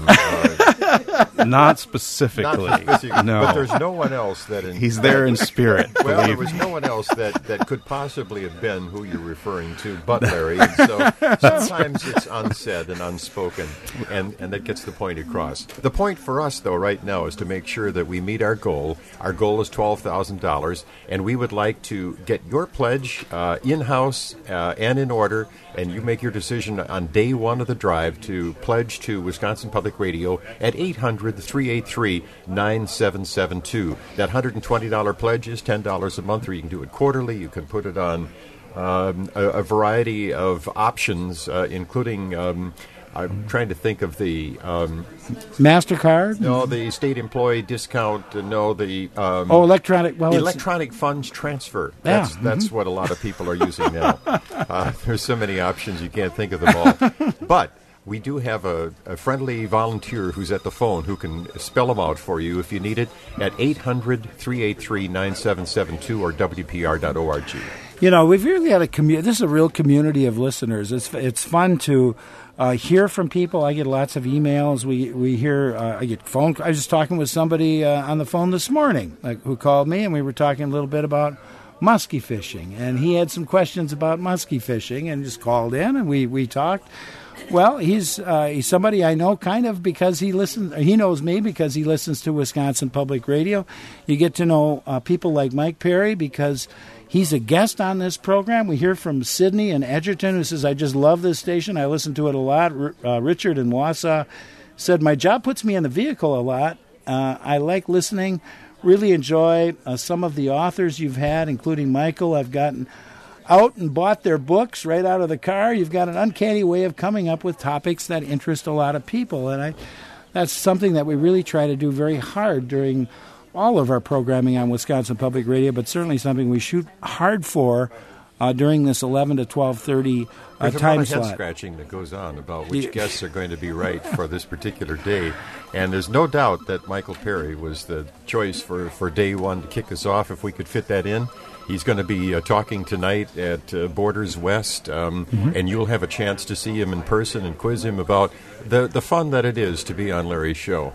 Uh, Not specifically. Not specifically. No. But there's no one else that... In, He's there in spirit. Well, there was no one else that, that could possibly have been who you're referring to but Larry. And so sometimes it's unsaid and unspoken, and, and that gets the point across. The point for us, though, right now is to make sure that we meet our goal. Our goal is twelve thousand dollars, and we would like to get your pledge uh, in-house uh, and in order, and you make your decision on day one of the drive to pledge to Wisconsin Public Radio at eight hundred, three eight three, nine seven seven two. That one hundred twenty dollars pledge is ten dollars a month, or you can do it quarterly. You can put it on um, a, a variety of options, uh, including... Um, I'm trying to think of the... Um, MasterCard? No, the state employee discount. Uh, no, the... Um, oh, electronic... Well, electronic funds transfer. That's, yeah. that's mm-hmm. what a lot of people are using now. Uh, there's so many options, you can't think of them all. But we do have a, a friendly volunteer who's at the phone who can spell them out for you if you need it at eight hundred, three eight three, nine seven seven two or W P R dot org. You know, we've really had a community. This is a real community of listeners. It's it's fun to uh, hear from people. I get lots of emails. We we hear. Uh, I get phone. I was just talking with somebody uh, on the phone this morning, like who called me, and we were talking a little bit about muskie fishing, and he had some questions about muskie fishing, and just called in, and we we talked. Well, he's uh, he's somebody I know kind of because he listens. He knows me because he listens to Wisconsin Public Radio. You get to know uh, people like Mike Perry because he's a guest on this program. We hear from Sydney in Edgerton who says, I just love this station. I listen to it a lot. R- uh, Richard in Wausau said, my job puts me in the vehicle a lot. Uh, I like listening, really enjoy uh, some of the authors you've had, including Michael. I've gotten out and bought their books right out of the car. You've got an uncanny way of coming up with topics that interest a lot of people. And I, that's something that we really try to do very hard during all of our programming on Wisconsin Public Radio, but certainly something we shoot hard for uh, during this eleven to twelve thirty uh, There's time a lot of slot. head scratching that goes on about which Yeah. guests are going to be right for this particular day. And there's no doubt that Michael Perry was the choice for, for day one to kick us off if we could fit that in. He's going to be uh, talking tonight at uh, Borders West, um, mm-hmm. and you'll have a chance to see him in person and quiz him about the, the fun that it is to be on Larry's show.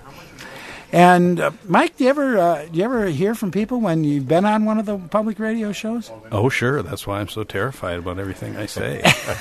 And uh, Mike, do you ever uh, do you ever hear from people when you've been on one of the public radio shows? Oh, sure. That's why I'm so terrified about everything I say.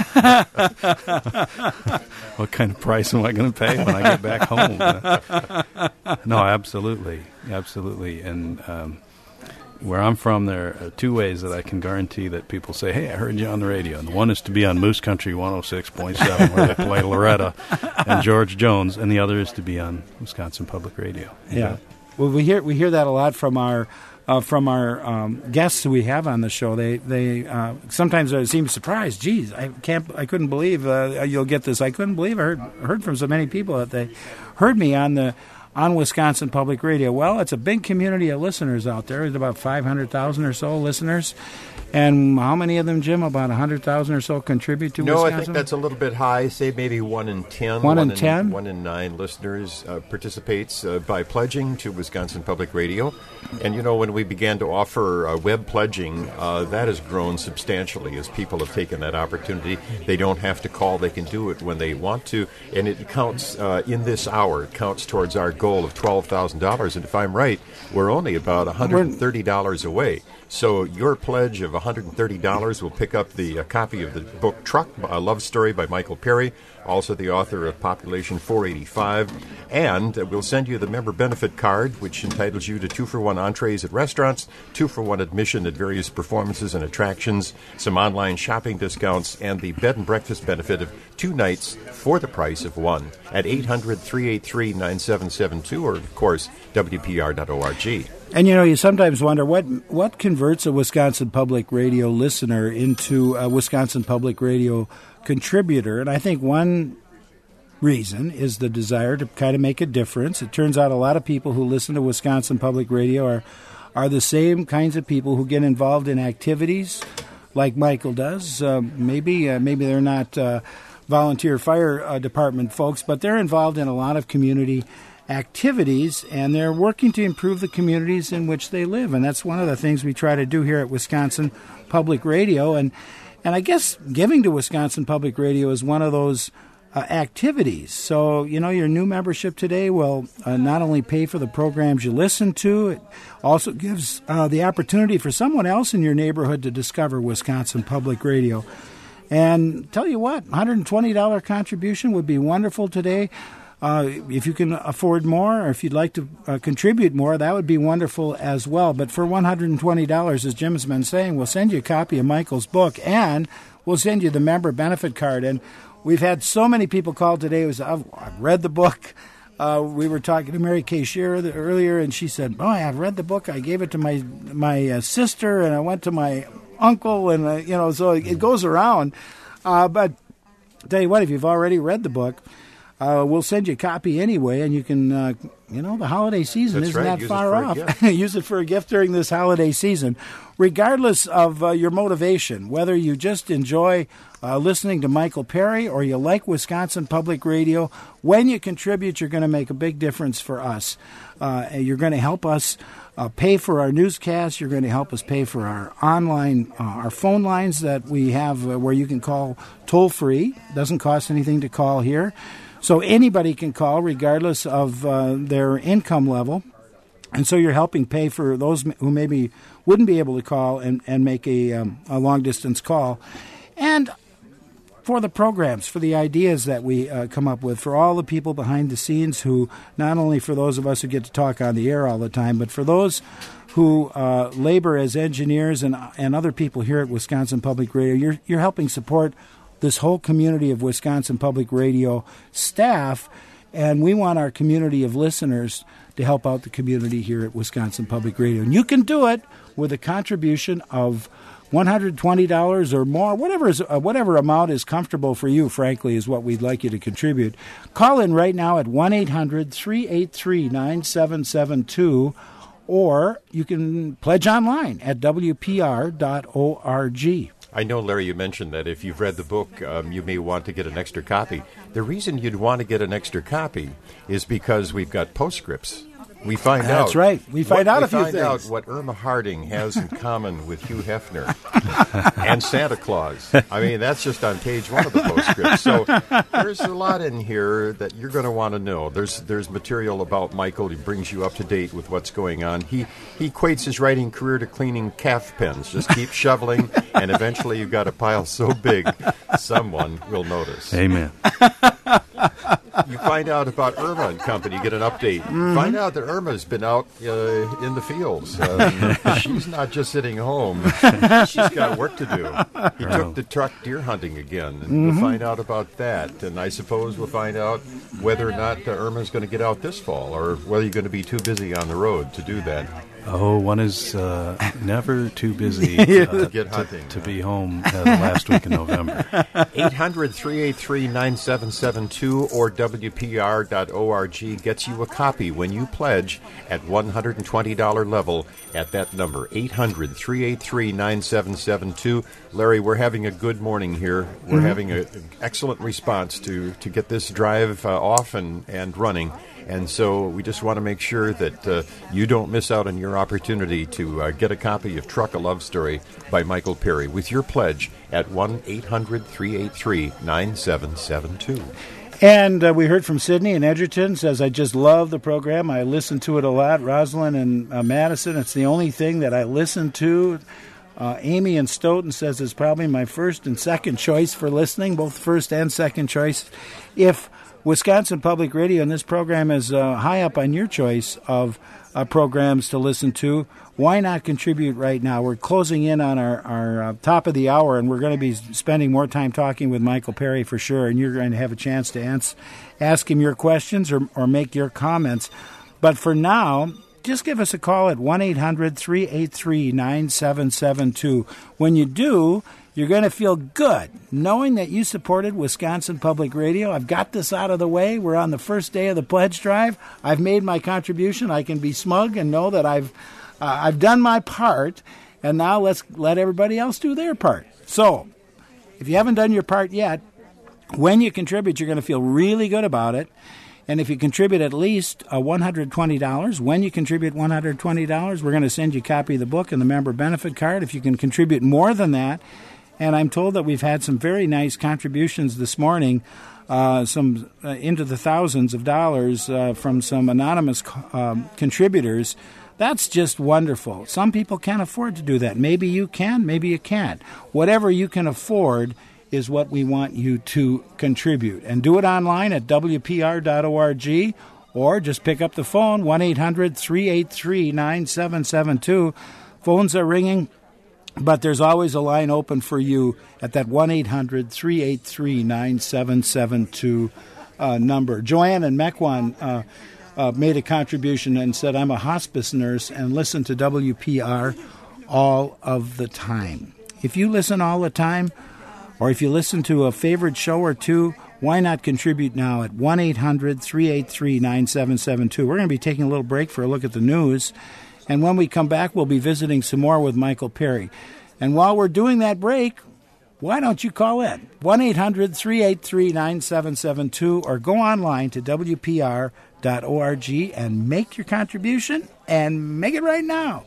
What kind of price am I going to pay when I get back home? No, absolutely, absolutely. And um, where I'm from, there are two ways that I can guarantee that people say, hey, I heard you on the radio. And one is to be on Moose Country one oh six point seven, where they play Loretta and George Jones, and the other is to be on Wisconsin Public Radio. Yeah. yeah. Well, we hear we hear that a lot from our uh, from our um, guests who we have on the show. They they uh, sometimes uh, seem surprised. Geez, I can't, I couldn't believe uh, you'll get this. I couldn't believe I heard heard from so many people that they heard me on the. on Wisconsin Public Radio. Well, it's a big community of listeners out there. There's about five hundred thousand or so listeners. And how many of them, Jim, about one hundred thousand or so contribute to no, Wisconsin? No, I think that's a little bit high. Say maybe one in ten. One, one in ten? One in nine listeners uh, participates uh, by pledging to Wisconsin Public Radio. And, you know, when we began to offer uh, web pledging, uh, that has grown substantially as people have taken that opportunity. They don't have to call. They can do it when they want to. And it counts uh, in this hour. It counts towards our goal of twelve thousand dollars. And if I'm right, we're only about one hundred thirty dollars away. So your pledge of one hundred thirty dollars will pick up the uh, copy of the book Truck, A Love Story by Michael Perry, also the author of Population four eighty-five. And uh, we'll send you the member benefit card, which entitles you to two-for-one entrees at restaurants, two-for-one admission at various performances and attractions, some online shopping discounts, and the bed and breakfast benefit of two nights for the price of one at eight hundred, three eight three, nine seven seven two or, of course, W P R dot org. And, you know, you sometimes wonder what what converts a Wisconsin Public Radio listener into a Wisconsin Public Radio contributor. And I think one reason is the desire to kind of make a difference. It turns out a lot of people who listen to Wisconsin Public Radio are are the same kinds of people who get involved in activities like Michael does. Uh, maybe uh, maybe they're not uh, volunteer fire uh, department folks, but they're involved in a lot of community activities, and they're working to improve the communities in which they live. And that's one of the things we try to do here at Wisconsin Public Radio. And and I guess giving to Wisconsin Public Radio is one of those uh, activities. So, you know, your new membership today will uh, not only pay for the programs you listen to, it also gives uh, the opportunity for someone else in your neighborhood to discover Wisconsin Public Radio. And tell you what, one hundred twenty dollars contribution would be wonderful today. Uh, if you can afford more, or if you'd like to uh, contribute more, that would be wonderful as well. But for one hundred twenty dollars, as Jim's been saying, we'll send you a copy of Michael's book, and we'll send you the member benefit card. And we've had so many people call today who said, I've, I've read the book. Uh, we were talking to Mary Kay Shearer earlier, and she said, oh, I've read the book. I gave it to my my uh, sister, and I went to my uncle, and, uh, you know, so it goes around. Uh, but I'll tell you what, if you've already read the book, Uh, we'll send you a copy anyway, and you can, uh, you know, the holiday season That's isn't right. that Use far it off. for a Use it for a gift during this holiday season. Regardless of uh, your motivation, whether you just enjoy uh, listening to Michael Perry or you like Wisconsin Public Radio, when you contribute, you're going to make a big difference for us. Uh, you're going to help us uh, pay for our newscasts. You're going to help us pay for our online, uh, our phone lines that we have uh, where you can call toll-free. Doesn't cost anything to call here. So anybody can call regardless of uh, their income level. And so you're helping pay for those who maybe wouldn't be able to call and, and make a, um, a long-distance call. And for the programs, for the ideas that we uh, come up with, for all the people behind the scenes who, not only for those of us who get to talk on the air all the time, but for those who uh, labor as engineers and and other people here at Wisconsin Public Radio, you're you're helping support this whole community of Wisconsin Public Radio staff, and we want our community of listeners to help out the community here at Wisconsin Public Radio. And you can do it with a contribution of one hundred twenty dollars or more, whatever is uh, whatever amount is comfortable for you, frankly, is what we'd like you to contribute. Call in right now at one eight hundred, three eight three, nine seven seven two, or you can pledge online at W P R dot org. I know, Larry, you mentioned that if you've read the book, um, you may want to get an extra copy. The reason you'd want to get an extra copy is because we've got postscripts. We find That's out. That's right. We find what, out we a few find things. out what Irma Harding has in common with Hugh Hefner and Santa Claus. I mean, that's just on page one of the postscript. So there's a lot in here that you're going to want to know. There's there's material about Michael. He brings you up to date with what's going on. He he equates his writing career to cleaning calf pens. Just keep shoveling, and eventually you've got a pile so big, someone will notice. Amen. You find out about Irma and company. You get an update. Mm-hmm. Find out that Irma's been out uh, in the fields. Um, she's not just sitting home. She's got work to do. He Right. took the truck deer hunting again. And Mm-hmm. we'll find out about that. And I suppose we'll find out whether or not uh, Irma's going to get out this fall, or whether you're going to be too busy on the road to do that. Oh, one is uh, never too busy uh, To get to, hunting. to be home uh, the last week in November. eight hundred, three eight three, nine seven seven two or W P R dot org gets you a copy when you pledge at one hundred twenty dollars level at that number, eight hundred, three eight three, nine seven seven two. Larry, we're having a good morning here. We're mm-hmm. having an excellent response to, to get this drive uh, off and, and running. And so we just want to make sure that uh, you don't miss out on your opportunity to uh, get a copy of Truck, A Love Story by Michael Perry with your pledge at one eight hundred, three eight three, nine seven seven two. And uh, we heard from Sydney in Edgerton, says, I just love the program. I listen to it a lot. Rosalind and uh, Madison, it's the only thing that I listen to Uh, Amy in Stoughton says it's probably my first and second choice for listening, both first and second choice. If Wisconsin Public Radio and this program is uh, high up on your choice of uh, programs to listen to, why not contribute right now? We're closing in on our, our uh, top of the hour, and we're going to be spending more time talking with Michael Perry for sure, and you're going to have a chance to ans- ask him your questions or, or make your comments. But for now, just give us a call at one eight hundred three eight three nine seven seven two. When you do, you're going to feel good knowing that you supported Wisconsin Public Radio. I've got this out of the way. We're on the first day of the pledge drive. I've made my contribution. I can be smug and know that I've uh, I've done my part, and now let's let everybody else do their part. So, if you haven't done your part yet, when you contribute, you're going to feel really good about it. And if you contribute at least uh, one hundred twenty dollars, when you contribute one hundred twenty dollars, we're going to send you a copy of the book and the member benefit card. If you can contribute more than that, and I'm told that we've had some very nice contributions this morning, uh, some uh, into the thousands of dollars uh, from some anonymous uh, contributors. That's just wonderful. Some people can't afford to do that. Maybe you can, maybe you can't. Whatever you can afford is what we want you to contribute. And do it online at w p r dot org, or just pick up the phone, one eight hundred three eight three nine seven seven two. Phones are ringing, but there's always a line open for you at that one eight hundred three eight three nine seven seven two uh, number. Joanne in Mequon uh, uh, made a contribution and said, I'm a hospice nurse and listen to W P R all of the time. If you listen all the time, or if you listen to a favorite show or two, why not contribute now at one eight hundred three eight three nine seven seven two. We're going to be taking a little break for a look at the news, and when we come back, we'll be visiting some more with Michael Perry. And while we're doing that break, why don't you call in? one eight hundred three eight three nine seven seven two, or go online to w p r dot org and make your contribution, and make it right now.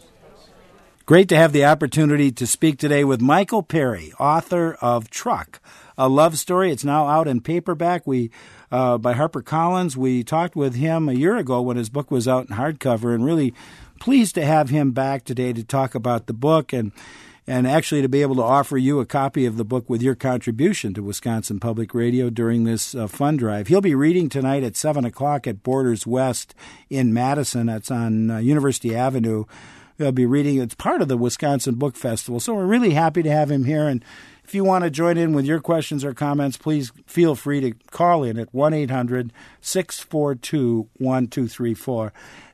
Great to have the opportunity to speak today with Michael Perry, author of Truck, a love story. It's now out in paperback we uh, by HarperCollins. We talked with him a year ago when his book was out in hardcover, and really pleased to have him back today to talk about the book and and actually to be able to offer you a copy of the book with your contribution to Wisconsin Public Radio during this uh, fund drive. He'll be reading tonight at seven o'clock at Borders West in Madison. That's on uh, University Avenue. He'll be reading. It's part of the Wisconsin Book Festival. So we're really happy to have him here. And if you want to join in with your questions or comments, please feel free to call in at one eight hundred six four two one two three four.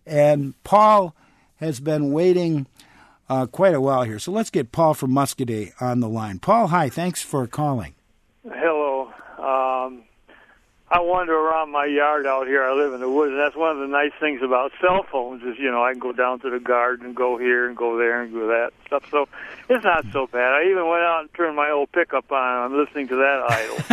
And Paul has been waiting uh, quite a while here. So let's get Paul from Muscoda on the line. Paul, hi. Thanks for calling. Hello. Um, I wander around my yard out here. I live in the woods, and that's one of the nice things about cell phones is, you know, I can go down to the garden and go here and go there and do that stuff. So it's not so bad. I even went out and turned my old pickup on. I'm listening to that idle.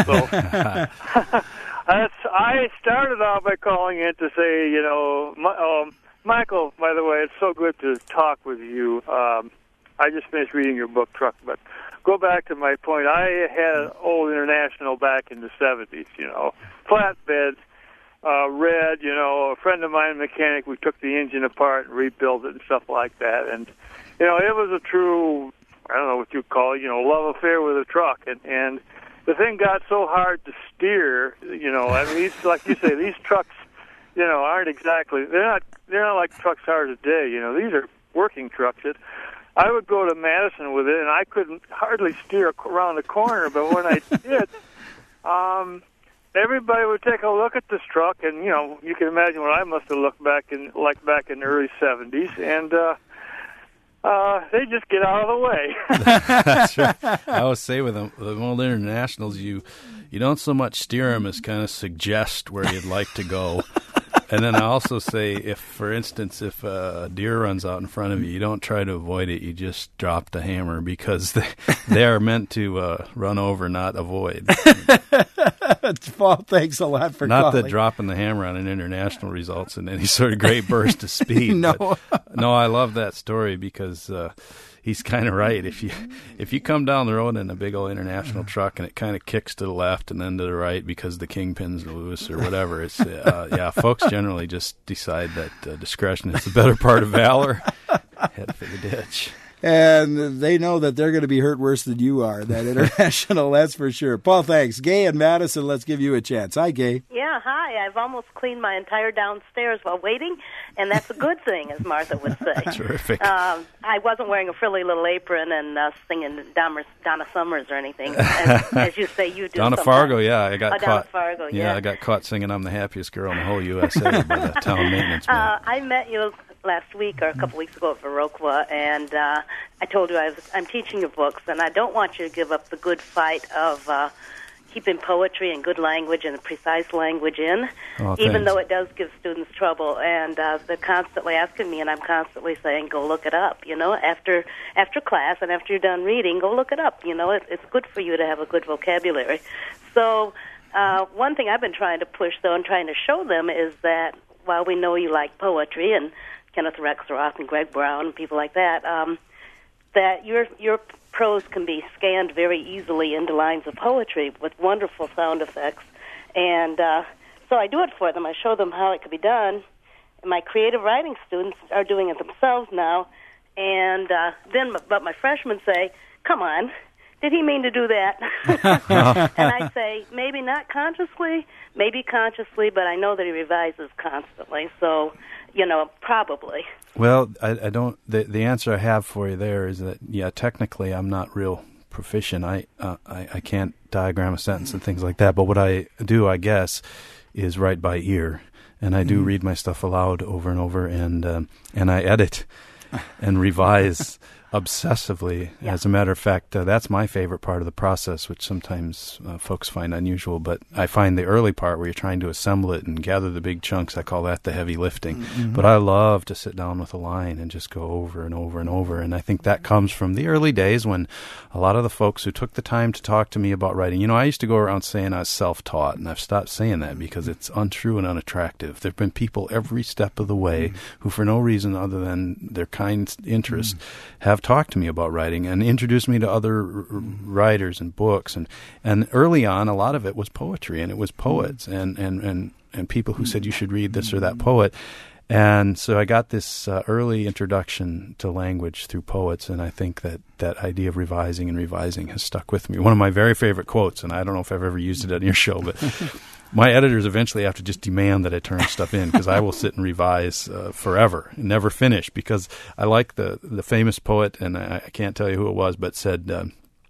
So that's, I started off by calling in to say, you know, my, um, Michael, by the way, it's so good to talk with you. Um, I just finished reading your book, Truck, but go back to my point. I had an old International back in the seventies, you know, flatbed, uh, red, you know, a friend of mine, a mechanic, we took the engine apart and rebuilt it and stuff like that. And, you know, it was a true, I don't know what you'd call it, you know, love affair with a truck. And, and the thing got so hard to steer, you know, I mean, these, like you say, these trucks, you know, aren't exactly, they're not, they're not like trucks are today, you know, these are working trucks. It, I would go to Madison with it, and I couldn't hardly steer around the corner. But when I did, um, everybody would take a look at this truck, and you know, you can imagine what I must have looked back in, like back in the early seventies, and uh, uh, they just get out of the way. That's right. I always say with them, the old Internationals, you you don't so much steer them as kind of suggest where you'd like to go. And then I also say, if, for instance, if a deer runs out in front of you, you don't try to avoid it. You just drop the hammer because they, they are meant to uh, run over, not avoid. Paul, thanks a lot for not calling. Not that dropping the hammer on an International results in any sort of great burst of speed. No. No, I love that story because uh, he's kind of right. If you if you come down the road in a big old International truck and it kind of kicks to the left and then to the right because the kingpin's loose or whatever, it's uh, yeah, folks generally just decide that uh, discretion is the better part of valor. Head for the ditch. and they know that they're going to be hurt worse than you are. That international, that's for sure. Paul, thanks. Gay and Madison, let's give you a chance. Hi, Gay. Yeah, hi. I've almost cleaned my entire downstairs while waiting, and that's a good thing, as Martha would say. Terrific. Um, I wasn't wearing a frilly little apron and uh, singing Donna, Donna Summers or anything, as, as you say you do. Donna sometimes. Fargo, yeah, I got oh, caught. Donna Fargo, yeah. yeah, I got caught singing "I'm the Happiest Girl in the Whole U S A" by the town maintenance man. Uh, I met you last week or a couple weeks ago at Viroqua, and uh, I told you I was, I'm teaching your books, and I don't want you to give up the good fight of uh, keeping poetry and good language and precise language in, oh, even thanks. though it does give students trouble. And uh, they're constantly asking me, and I'm constantly saying, go look it up, you know, after after class and after you're done reading, go look it up. You know, it, it's good for you to have a good vocabulary. So uh, one thing I've been trying to push, though, and trying to show them is that while we know you like poetry, and Kenneth Rexroth and Greg Brown and people like that, um, that your your prose can be scanned very easily into lines of poetry with wonderful sound effects. And uh, so I do it for them. I show them how it can be done. And my creative writing students are doing it themselves now. And uh, then, but my freshmen say, come on, did he mean to do that? And I say, maybe not consciously, maybe consciously, but I know that he revises constantly. So, you know, probably. Well, I, I don't. The, the answer I have for you there is that, yeah, technically I'm not real proficient. I, uh, I I can't diagram a sentence and things like that. But what I do, I guess, is write by ear, and I do mm-hmm. read my stuff aloud over and over, and um, and I edit and revise obsessively. Yeah. As a matter of fact, uh, that's my favorite part of the process, which sometimes uh, folks find unusual. But I find the early part where you're trying to assemble it and gather the big chunks, I call that the heavy lifting. Mm-hmm. But I love to sit down with a line and just go over and over and over. And I think that comes from the early days when a lot of the folks who took the time to talk to me about writing, you know, I used to go around saying I was self-taught, and I've stopped saying that because it's untrue and unattractive. There have been people every step of the way mm-hmm. who, for no reason other than their kind interest, mm-hmm. have talked to me about writing and introduced me to other r- writers and books. And, and early on, a lot of it was poetry, and it was poets and, and, and, and people who said you should read this or that poet. And so I got this uh, early introduction to language through poets, and I think that that idea of revising and revising has stuck with me. One of my very favorite quotes, and I don't know if I've ever used it on your show, but my editors eventually have to just demand that I turn stuff in because I will sit and revise uh, forever and never finish, because I like the, the famous poet, and I, I can't tell you who it was, but said, uh,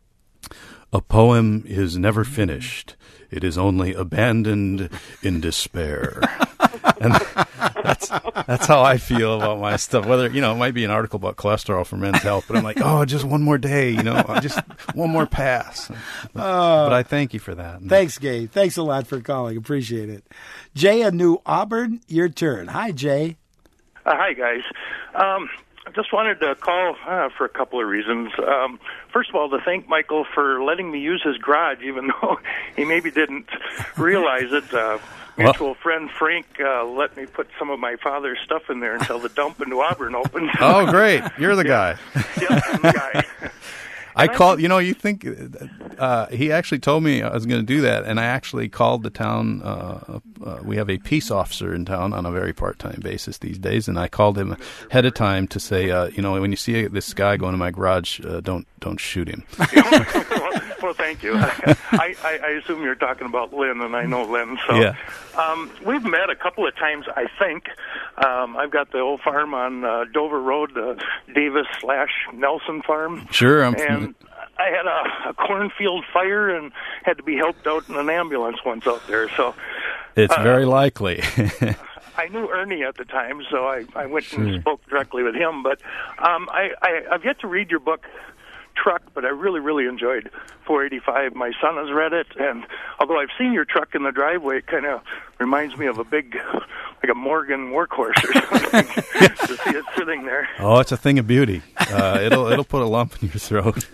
a poem is never finished. It is only abandoned in despair. And that's that's how I feel about my stuff. Whether, you know, it might be an article about cholesterol for men's health, but I'm like, oh, just one more day, you know, just one more pass. But, uh, but I thank you for that. Thanks, Gay. Thanks a lot for calling. Appreciate it. Jay in New Auburn, your turn. Hi, Jay. Uh, hi, guys. Um, I just wanted to call uh, for a couple of reasons. Um, first of all, to thank Michael for letting me use his garage, even though he maybe didn't realize it. Uh, mutual well, friend Frank uh, let me put some of my father's stuff in there until the dump in New Auburn opened. Oh, great. You're the yeah. guy. Yeah, I'm the guy. I called, you know, you think, uh, he actually told me I was going to do that, and I actually called the town. Uh, uh, we have a peace officer in town on a very part-time basis these days, and I called him ahead of time to say, uh, you know, when you see this guy going to my garage, uh, don't don't shoot him. Well, thank you. I, I, I assume you're talking about Lynn, and I know Lynn. So yeah. um, we've met a couple of times, I think. Um, I've got the old farm on uh, Dover Road, the Davis slash Nelson farm. Sure. I'm and I had a, a cornfield fire and had to be helped out in an ambulance once out there. So it's uh, very likely. I knew Ernie at the time, so I, I went sure. and spoke directly with him. But um, I, I, I've yet to read your book, Truck, but I really, really enjoyed four eighty-five. My son has read it, and although I've seen your truck in the driveway, it kind of reminds me of a big, like a Morgan workhorse or something, to see it sitting there. Oh, it's a thing of beauty. Uh, it'll it'll put a lump in your throat.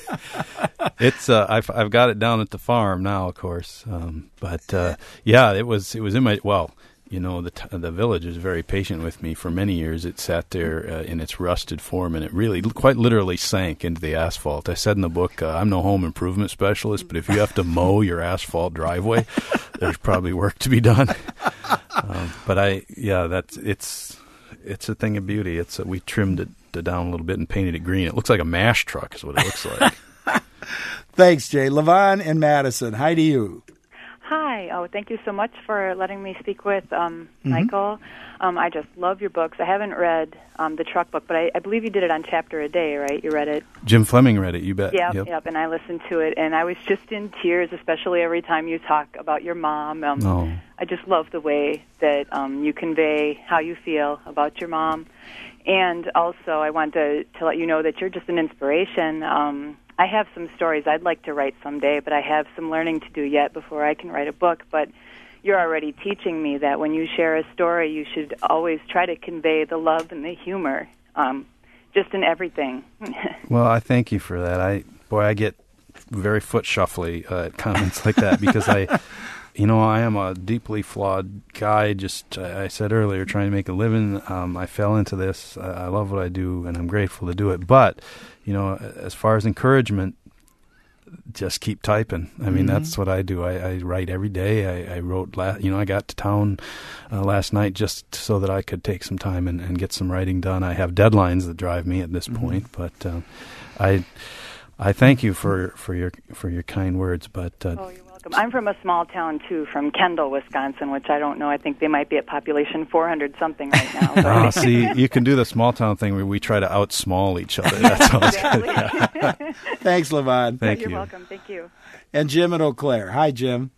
It's uh, I've I've got it down at the farm now, of course, um, but uh, yeah, it was it was in my well. You know, the t- the village is very patient with me. For many years, it sat there uh, in its rusted form, and it really, quite literally sank into the asphalt. I said in the book, uh, I'm no home improvement specialist, but if you have to mow your asphalt driveway, there's probably work to be done. Um, but I, yeah, that's it's it's a thing of beauty. It's a, we trimmed it it down a little bit and painted it green. It looks like a MASH truck is what it looks like. Thanks, Jay. Levon and Madison, hi to you. Hi. Oh, thank you so much for letting me speak with um, Mhm. Michael. Um, I just love your books. I haven't read um, the truck book, but I, I believe you did it on chapter a day, right? You read it? Jim Fleming read it, you bet. Yep, Yep. yep. And I listened to it, and I was just in tears, especially every time you talk about your mom. Um, Oh. I just love the way that um, you convey how you feel about your mom. And also, I want to, to let you know that you're just an inspiration. Um, I have some stories I'd like to write someday, but I have some learning to do yet before I can write a book. But you're already teaching me that when you share a story, you should always try to convey the love and the humor, um, just in everything. Well, I thank you for that. I boy, I get very foot shuffly uh, at comments like that because I, you know, I am a deeply flawed guy. Just uh, I said earlier, trying to make a living. Um, I fell into this. I, I love what I do, and I'm grateful to do it. But you know, as far as encouragement, just keep typing. I mean, Mhm. that's what I do. I, I write every day. I, I wrote, la- you know, I got to town uh, last night just so that I could take some time and, and get some writing done. I have deadlines that drive me at this Mhm. point, but uh, I, I thank you for, for your for your kind words. But uh, Oh, you're welcome. I'm from a small town, too, from Kendall, Wisconsin, which I don't know. I think they might be at population four hundred something right now. But ah, see, you can do the small town thing where we try to out small each other. That sounds good. Thanks, Levon. Thank You're you. welcome. Thank you. And Jim in Eau Claire. Hi, Jim.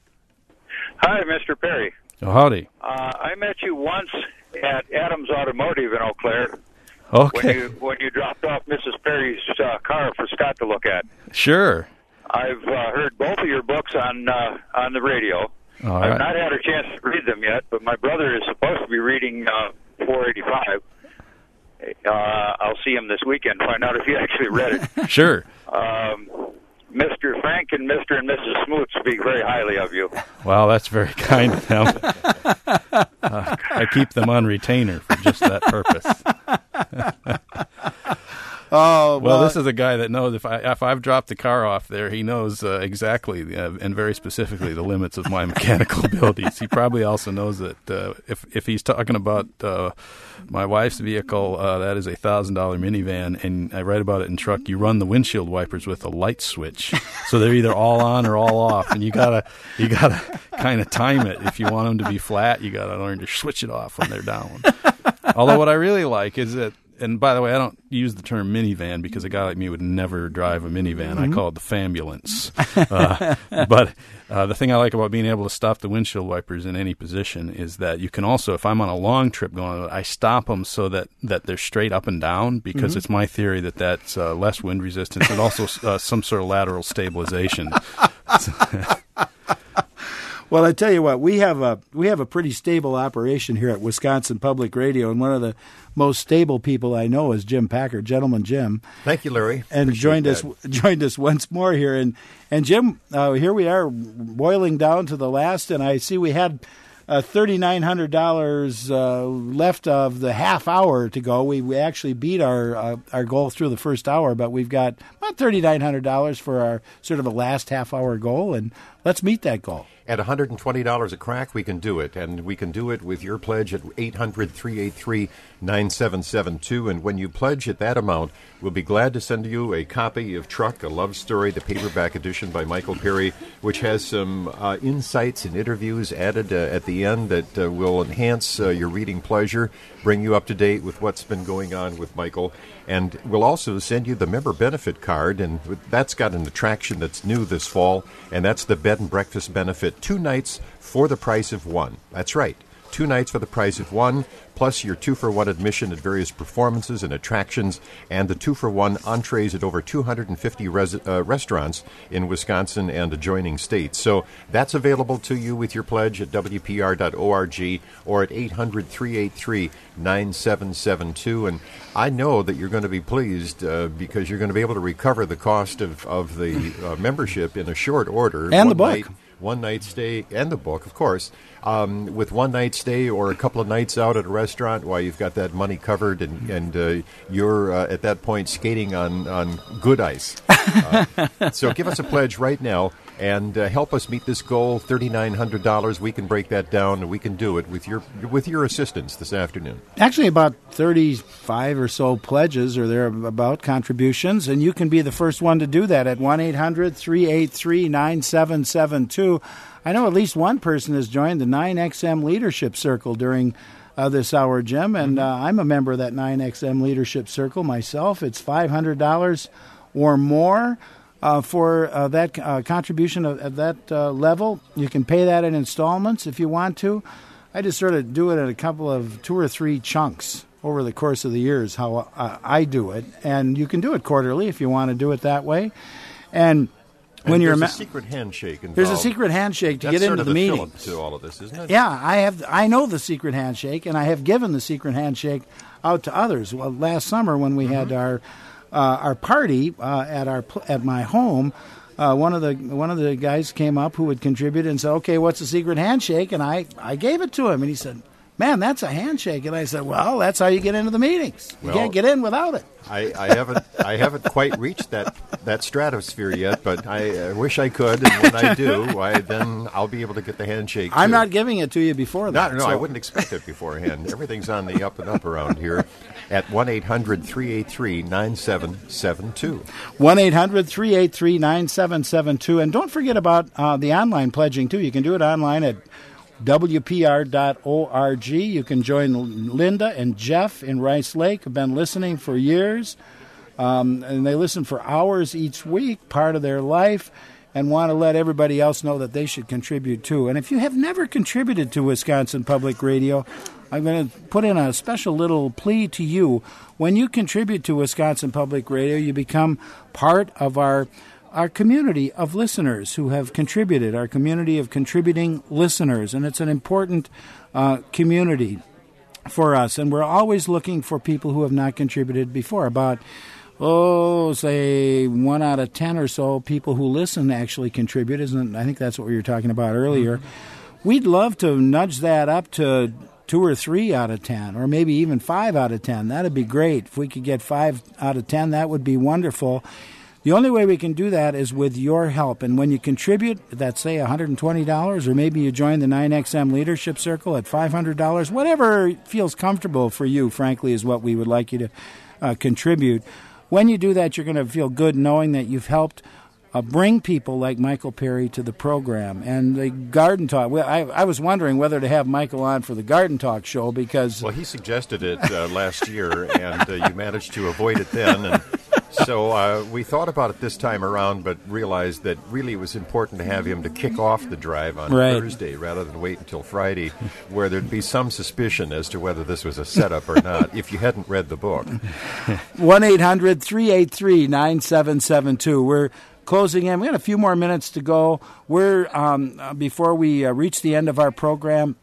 Hi, Mister Perry. Oh, howdy. Uh, I met you once at Adams Automotive in Eau Claire. Okay. When you when you dropped off Missus Perry's uh, car for Scott to look at. Sure. I've uh, heard both of your books on uh, on the radio. All I've right. not had a chance to read them yet, but my brother is supposed to be reading uh, four eighty-five. Uh, I'll see him this weekend, find out if he actually read it. Sure. Um, Mister Frank and Mister and Missus Smoot speak very highly of you. Wow, that's very kind of them. uh, I keep them on retainer for just that purpose. Oh, well, well, this is a guy that knows if I if I've dropped the car off there, he knows uh, exactly uh, and very specifically the limits of my mechanical abilities. He probably also knows that uh, if if he's talking about uh, my wife's vehicle, uh, that is a thousand dollar minivan, and I write about it in Truck. You run the windshield wipers with a light switch, so they're either all on or all off, and you gotta you gotta kind of time it. If you want them to be flat, you gotta learn to switch it off when they're down. Although what I really like is that. And by the way, I don't use the term minivan because a guy like me would never drive a minivan. Mhm. I call it the fambulance. uh, but uh, the thing I like about being able to stop the windshield wipers in any position is that you can also, if I'm on a long trip going, I stop them so that, that they're straight up and down because Mhm. it's my theory that that's uh, less wind resistance and also uh, some sort of lateral stabilization. Well, I tell you what, we have a we have a pretty stable operation here at Wisconsin Public Radio, and one of the most stable people I know is Jim Packard, Gentleman Jim. Thank you, Larry. And Appreciate joined that. us joined us once more here, and and Jim, uh, here we are boiling down to the last, and I see we had uh, thirty nine hundred dollars uh, left of the half hour to go. We we actually beat our uh, our goal through the first hour, but we've got about thirty nine hundred dollars for our sort of a last half hour goal, and let's meet that goal. At one hundred twenty dollars a crack, we can do it, and we can do it with your pledge at eight hundred, three eight three, nine seven seven two. And when you pledge at that amount, we'll be glad to send you a copy of Truck, A Love Story, the paperback edition by Michael Perry, which has some uh, insights and interviews added uh, at the end that uh, will enhance uh, your reading pleasure, bring you up to date with what's been going on with Michael. And we'll also send you the member benefit card, and that's got an attraction that's new this fall, and that's the bed and breakfast benefit. Two nights for the price of one. That's right. Two nights for the price of one, plus your two-for-one admission at various performances and attractions, and the two-for-one entrees at over two hundred fifty res- uh, restaurants in Wisconsin and adjoining states. So that's available to you with your pledge at W P R dot org or at eight hundred, three eight three, nine seven seven two. And I know that you're going to be pleased uh, because you're going to be able to recover the cost of, of the uh, membership in a short order. And the One book. night, one night stay, and the book, of course. Um, with one night stay or a couple of nights out at a restaurant, while you've got that money covered, and and uh, you're uh, at that point skating on on good ice. Uh, so give us a pledge right now and uh, help us meet this goal, three thousand nine hundred dollars. We can break that down, and we can do it with your with your assistance this afternoon. Actually, about thirty-five or so pledges or thereabout contributions, and you can be the first one to do that at one eight hundred three eight three nine seven seven two. I know at least one person has joined the nine X M Leadership Circle during uh, this hour, Jim, and uh, I'm a member of that nine X M Leadership Circle myself. It's five hundred dollars or more uh, for uh, that uh, contribution of, at that uh, level. You can pay that in installments if you want to. I just sort of do it in a couple of two or three chunks over the course of the years, how uh, I do it. And you can do it quarterly if you want to do it that way. And when and you're there's ma- a secret handshake involved. There's a secret handshake to That's get sort into of the, the meeting. fillip to all of this, isn't it? Yeah, I have. I know the secret handshake, and I have given the secret handshake out to others. Well, last summer when we mm-hmm. had our uh, our party uh, at our at my home, uh, one of the one of the guys came up who had contributed and said, "Okay, what's the secret handshake?" And I, I gave it to him, and he said, "Man, that's a handshake." And I said, "Well, that's how you get into the meetings. You well, can't get in without it." I, I haven't I haven't quite reached that, that stratosphere yet, but I, I wish I could. And when I do, I, then I'll be able to get the handshake. I'm too. not giving it to you before that. No, no, so. I wouldn't expect it beforehand. Everything's on the up and up around here at one eight hundred three eight three nine seven seven two. one eight hundred three eight three nine seven seven two. And don't forget about uh, the online pledging, too. You can do it online at W P R dot org. You can join Linda and Jeff in Rice Lake, who've been listening for years. Um, and they listen for hours each week, part of their life, and want to let everybody else know that they should contribute too. And if you have never contributed to Wisconsin Public Radio, I'm going to put in a special little plea to you. When you contribute to Wisconsin Public Radio, you become part of our our community of listeners who have contributed, our community of contributing listeners, and it's an important uh, community for us. And we're always looking for people who have not contributed before. About, oh, say one out of ten or so people who listen actually contribute. Isn't I think that's what we were talking about earlier. Mm-hmm. We'd love to nudge that up to two or three out of ten, or maybe even five out of ten. That'd be great. If we could get five out of ten, that would be wonderful. The only way we can do that is with your help. And when you contribute, that's, say, one hundred twenty dollars, or maybe you join the nine X M Leadership Circle at five hundred dollars, whatever feels comfortable for you, frankly, is what we would like you to uh, contribute. When you do that, you're going to feel good knowing that you've helped uh, bring people like Michael Perry to the program. And the Garden Talk, well, I, I was wondering whether to have Michael on for the Garden Talk show because... Well, he suggested it uh, last year, and uh, you managed to avoid it then, and... So uh, we thought about it this time around, but realized that really it was important to have him to kick off the drive on right. Thursday rather than wait until Friday, where there'd be some suspicion as to whether this was a setup or not, if you hadn't read the book. one eight hundred three eight three nine seven seven two. We're closing in. We got a few more minutes to go. We're um, uh, before we uh, reach the end of our program.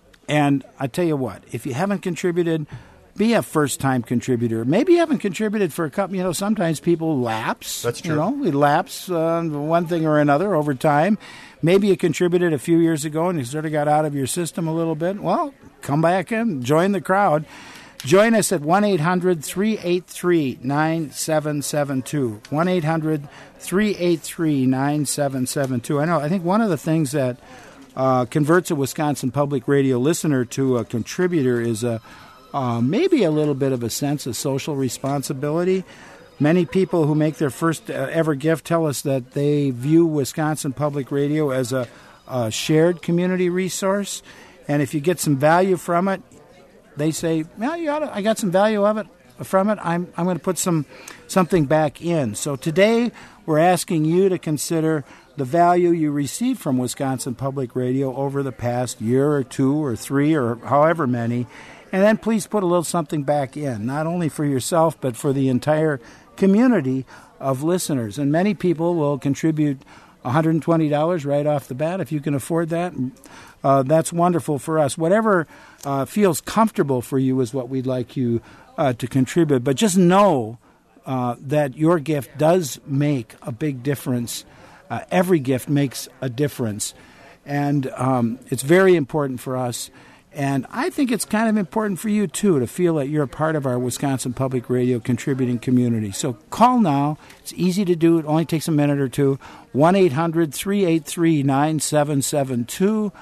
And I tell you what, if you haven't contributed, be a first-time contributor. Maybe you haven't contributed for a couple. You know, sometimes people lapse. That's true. You know, we lapse uh, one thing or another over time. Maybe you contributed a few years ago and you sort of got out of your system a little bit. Well, come back in, join the crowd. Join us at one eight hundred three eight three nine seven seven two. one eight hundred three eight three nine seven seven two. I know. I think one of the things that uh, converts a Wisconsin Public Radio listener to a contributor is a Uh, maybe a little bit of a sense of social responsibility. Many people who make their first uh, ever gift tell us that they view Wisconsin Public Radio as a, a shared community resource. And if you get some value from it, they say, well, you ought to, I got some value of it from it. I'm I'm going to put some something back in. So today we're asking you to consider the value you received from Wisconsin Public Radio over the past year or two or three or however many. And then please put a little something back in, not only for yourself, but for the entire community of listeners. And many people will contribute one hundred twenty dollars right off the bat. If you can afford that, uh, that's wonderful for us. Whatever uh, feels comfortable for you is what we'd like you uh, to contribute. But just know uh, that your gift does make a big difference. Uh, every gift makes a difference. And um, it's very important for us. And I think it's kind of important for you, too, to feel that you're a part of our Wisconsin Public Radio contributing community. So call now. It's easy to do. It only takes a minute or two. one eight hundred three eight three nine seven seven two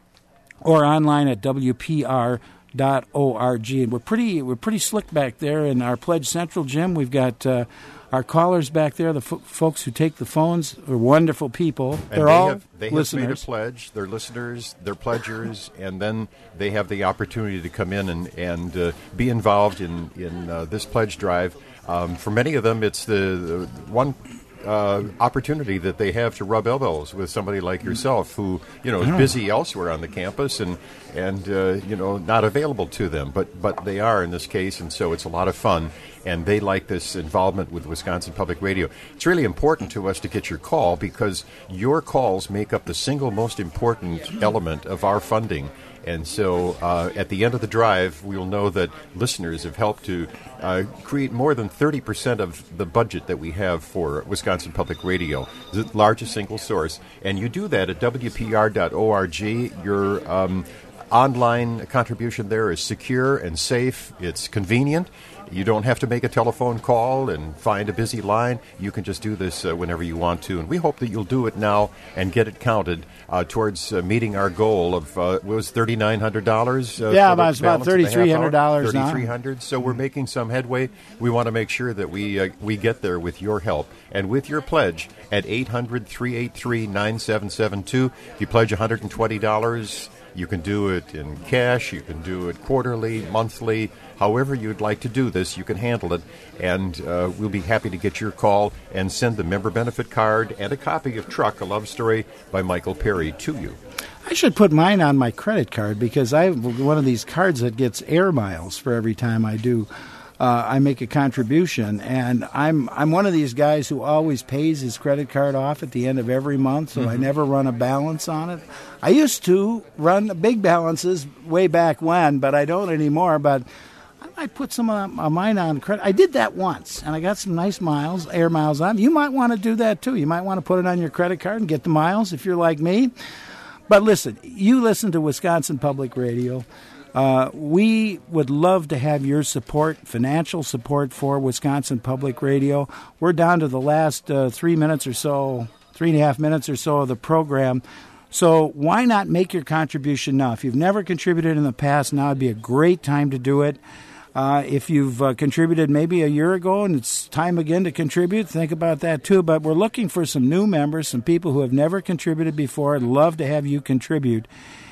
or online at w p r dot org. And we're pretty, we're pretty slick back there in our Pledge Central, Jim. We've got uh, our callers back there, the f- folks who take the phones, are wonderful people. And They're they all have, they listeners. have made a pledge. They're listeners. They're pledgers, and then they have the opportunity to come in and and uh, be involved in in uh, this pledge drive. Um, for many of them, it's the, the one uh, opportunity that they have to rub elbows with somebody like yourself, who you know is busy elsewhere on the campus and and uh, you know not available to them, but but they are in this case, and so it's a lot of fun. And they like this involvement with Wisconsin Public Radio. It's really important to us to get your call because your calls make up the single most important element of our funding. And so uh, at the end of the drive, we'll know that listeners have helped to uh, create more than thirty percent of the budget that we have for Wisconsin Public Radio, the largest single source. And you do that at w p r dot org. Your um, online contribution there is secure and safe. It's convenient. You don't have to make a telephone call and find a busy line. You can just do this uh, whenever you want to. And we hope that you'll do it now and get it counted uh, towards uh, meeting our goal of, uh, what was thirty-nine hundred dollars? Uh, yeah, about, it's about thirty-three hundred dollars now. thirty-three hundred dollars. So we're making some headway. We want to make sure that we uh, we get there with your help and with your pledge at eight hundred three eight three nine seven seven two. If you pledge one hundred twenty dollars, you can do it in cash. You can do it quarterly, monthly. However you'd like to do this, you can handle it, and uh, we'll be happy to get your call and send the member benefit card and a copy of Truck, A Love Story by Michael Perry to you. I should put mine on my credit card because I have one of these cards that gets air miles for every time I do. Uh, I make a contribution, and I'm I'm one of these guys who always pays his credit card off at the end of every month, so mm-hmm. I never run a balance on it. I used to run big balances way back when, but I don't anymore. But I put some of mine on credit. I did that once, and I got some nice miles, air miles on. You might want to do that, too. You might want to put it on your credit card and get the miles if you're like me. But listen, you listen to Wisconsin Public Radio. Uh, we would love to have your support, financial support for Wisconsin Public Radio. We're down to the last uh, three minutes or so, three and a half minutes or so of the program. So why not make your contribution now? If you've never contributed in the past, now would be a great time to do it. Uh, if you've uh, contributed maybe a year ago and it's time again to contribute, think about that too. But we're looking for some new members, some people who have never contributed before. I'd love to have you contribute.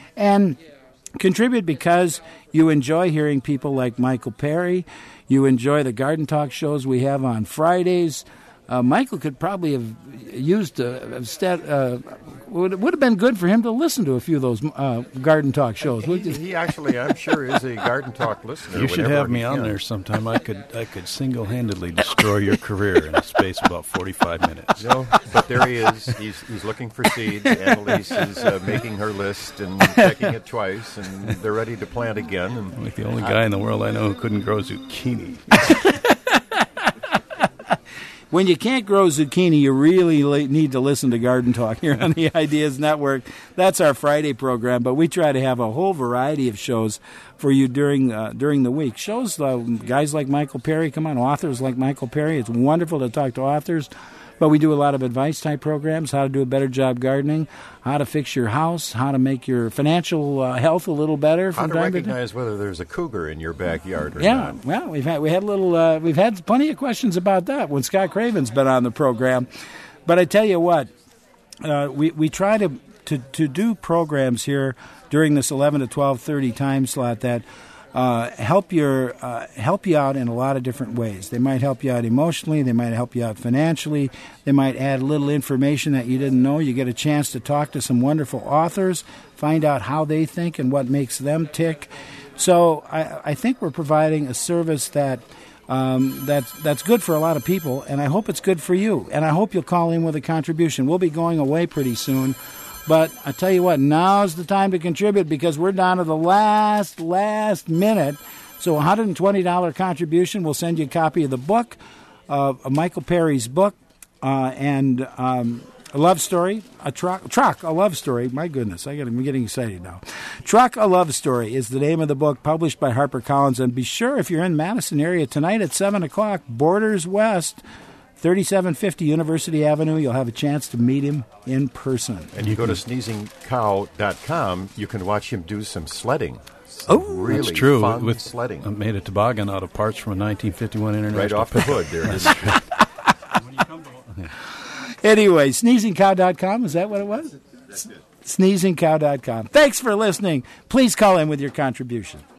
And contribute because you enjoy hearing people like Michael Perry. You enjoy the Garden Talk shows we have on Fridays. Uh, Michael could probably have used a, stat, uh, would would have been good for him to listen to a few of those uh, Garden Talk shows. He, he actually, I'm sure, is a Garden Talk listener. You should have me on there sometime. I could I could single-handedly destroy your career in a space of about forty-five minutes. No, but there he is. He's he's looking for seeds. Annalise is uh, making her list and checking it twice, and they're ready to plant again. And I'm like the only guy in the world I know who couldn't grow zucchini. When you can't grow zucchini, you really need to listen to Garden Talk here on the Ideas Network. That's our Friday program, but we try to have a whole variety of shows for you during uh, during the week. Shows, uh, guys like Michael Perry come on, authors like Michael Perry. It's wonderful to talk to authors, but we do a lot of advice-type programs, how to do a better job gardening, how to fix your house, how to make your financial uh, health a little better. How from to time recognize to time. whether there's a cougar in your backyard or yeah, not. Yeah, well, we've had we had a little uh, we've had plenty of questions about that when Scott Craven's been on the program. But I tell you what, uh, we we try to, to to do programs here during this eleven to twelve thirty time slot that Uh, help your uh, help you out in a lot of different ways. They might help you out emotionally. They might help you out financially. They might add a little information that you didn't know. You get a chance to talk to some wonderful authors, find out how they think and what makes them tick. So I, I think we're providing a service that um, that's that's good for a lot of people, and I hope it's good for you. And I hope you'll call in with a contribution. We'll be going away pretty soon. But I tell you what, now's the time to contribute because we're down to the last, last minute. So a one hundred twenty dollars contribution will send you a copy of the book, uh, of Michael Perry's book, uh, and um, A love story, a truck, truck, a love story. My goodness, I get, I'm getting excited now. Truck, a Love Story is the name of the book, published by HarperCollins. And be sure, if you're in Madison area tonight at seven o'clock, Borders West, thirty-seven fifty University Avenue, you'll have a chance to meet him in person. And you go to sneezing cow dot com, you can watch him do some sledding. Oh, really that's true. fun With sledding. I made a toboggan out of parts from a nineteen fifty-one International Right off the pickup. hood there. It is. Anyway, sneezing cow dot com, is that what it was? sneezing cow dot com. Thanks for listening. Please call in with your contribution.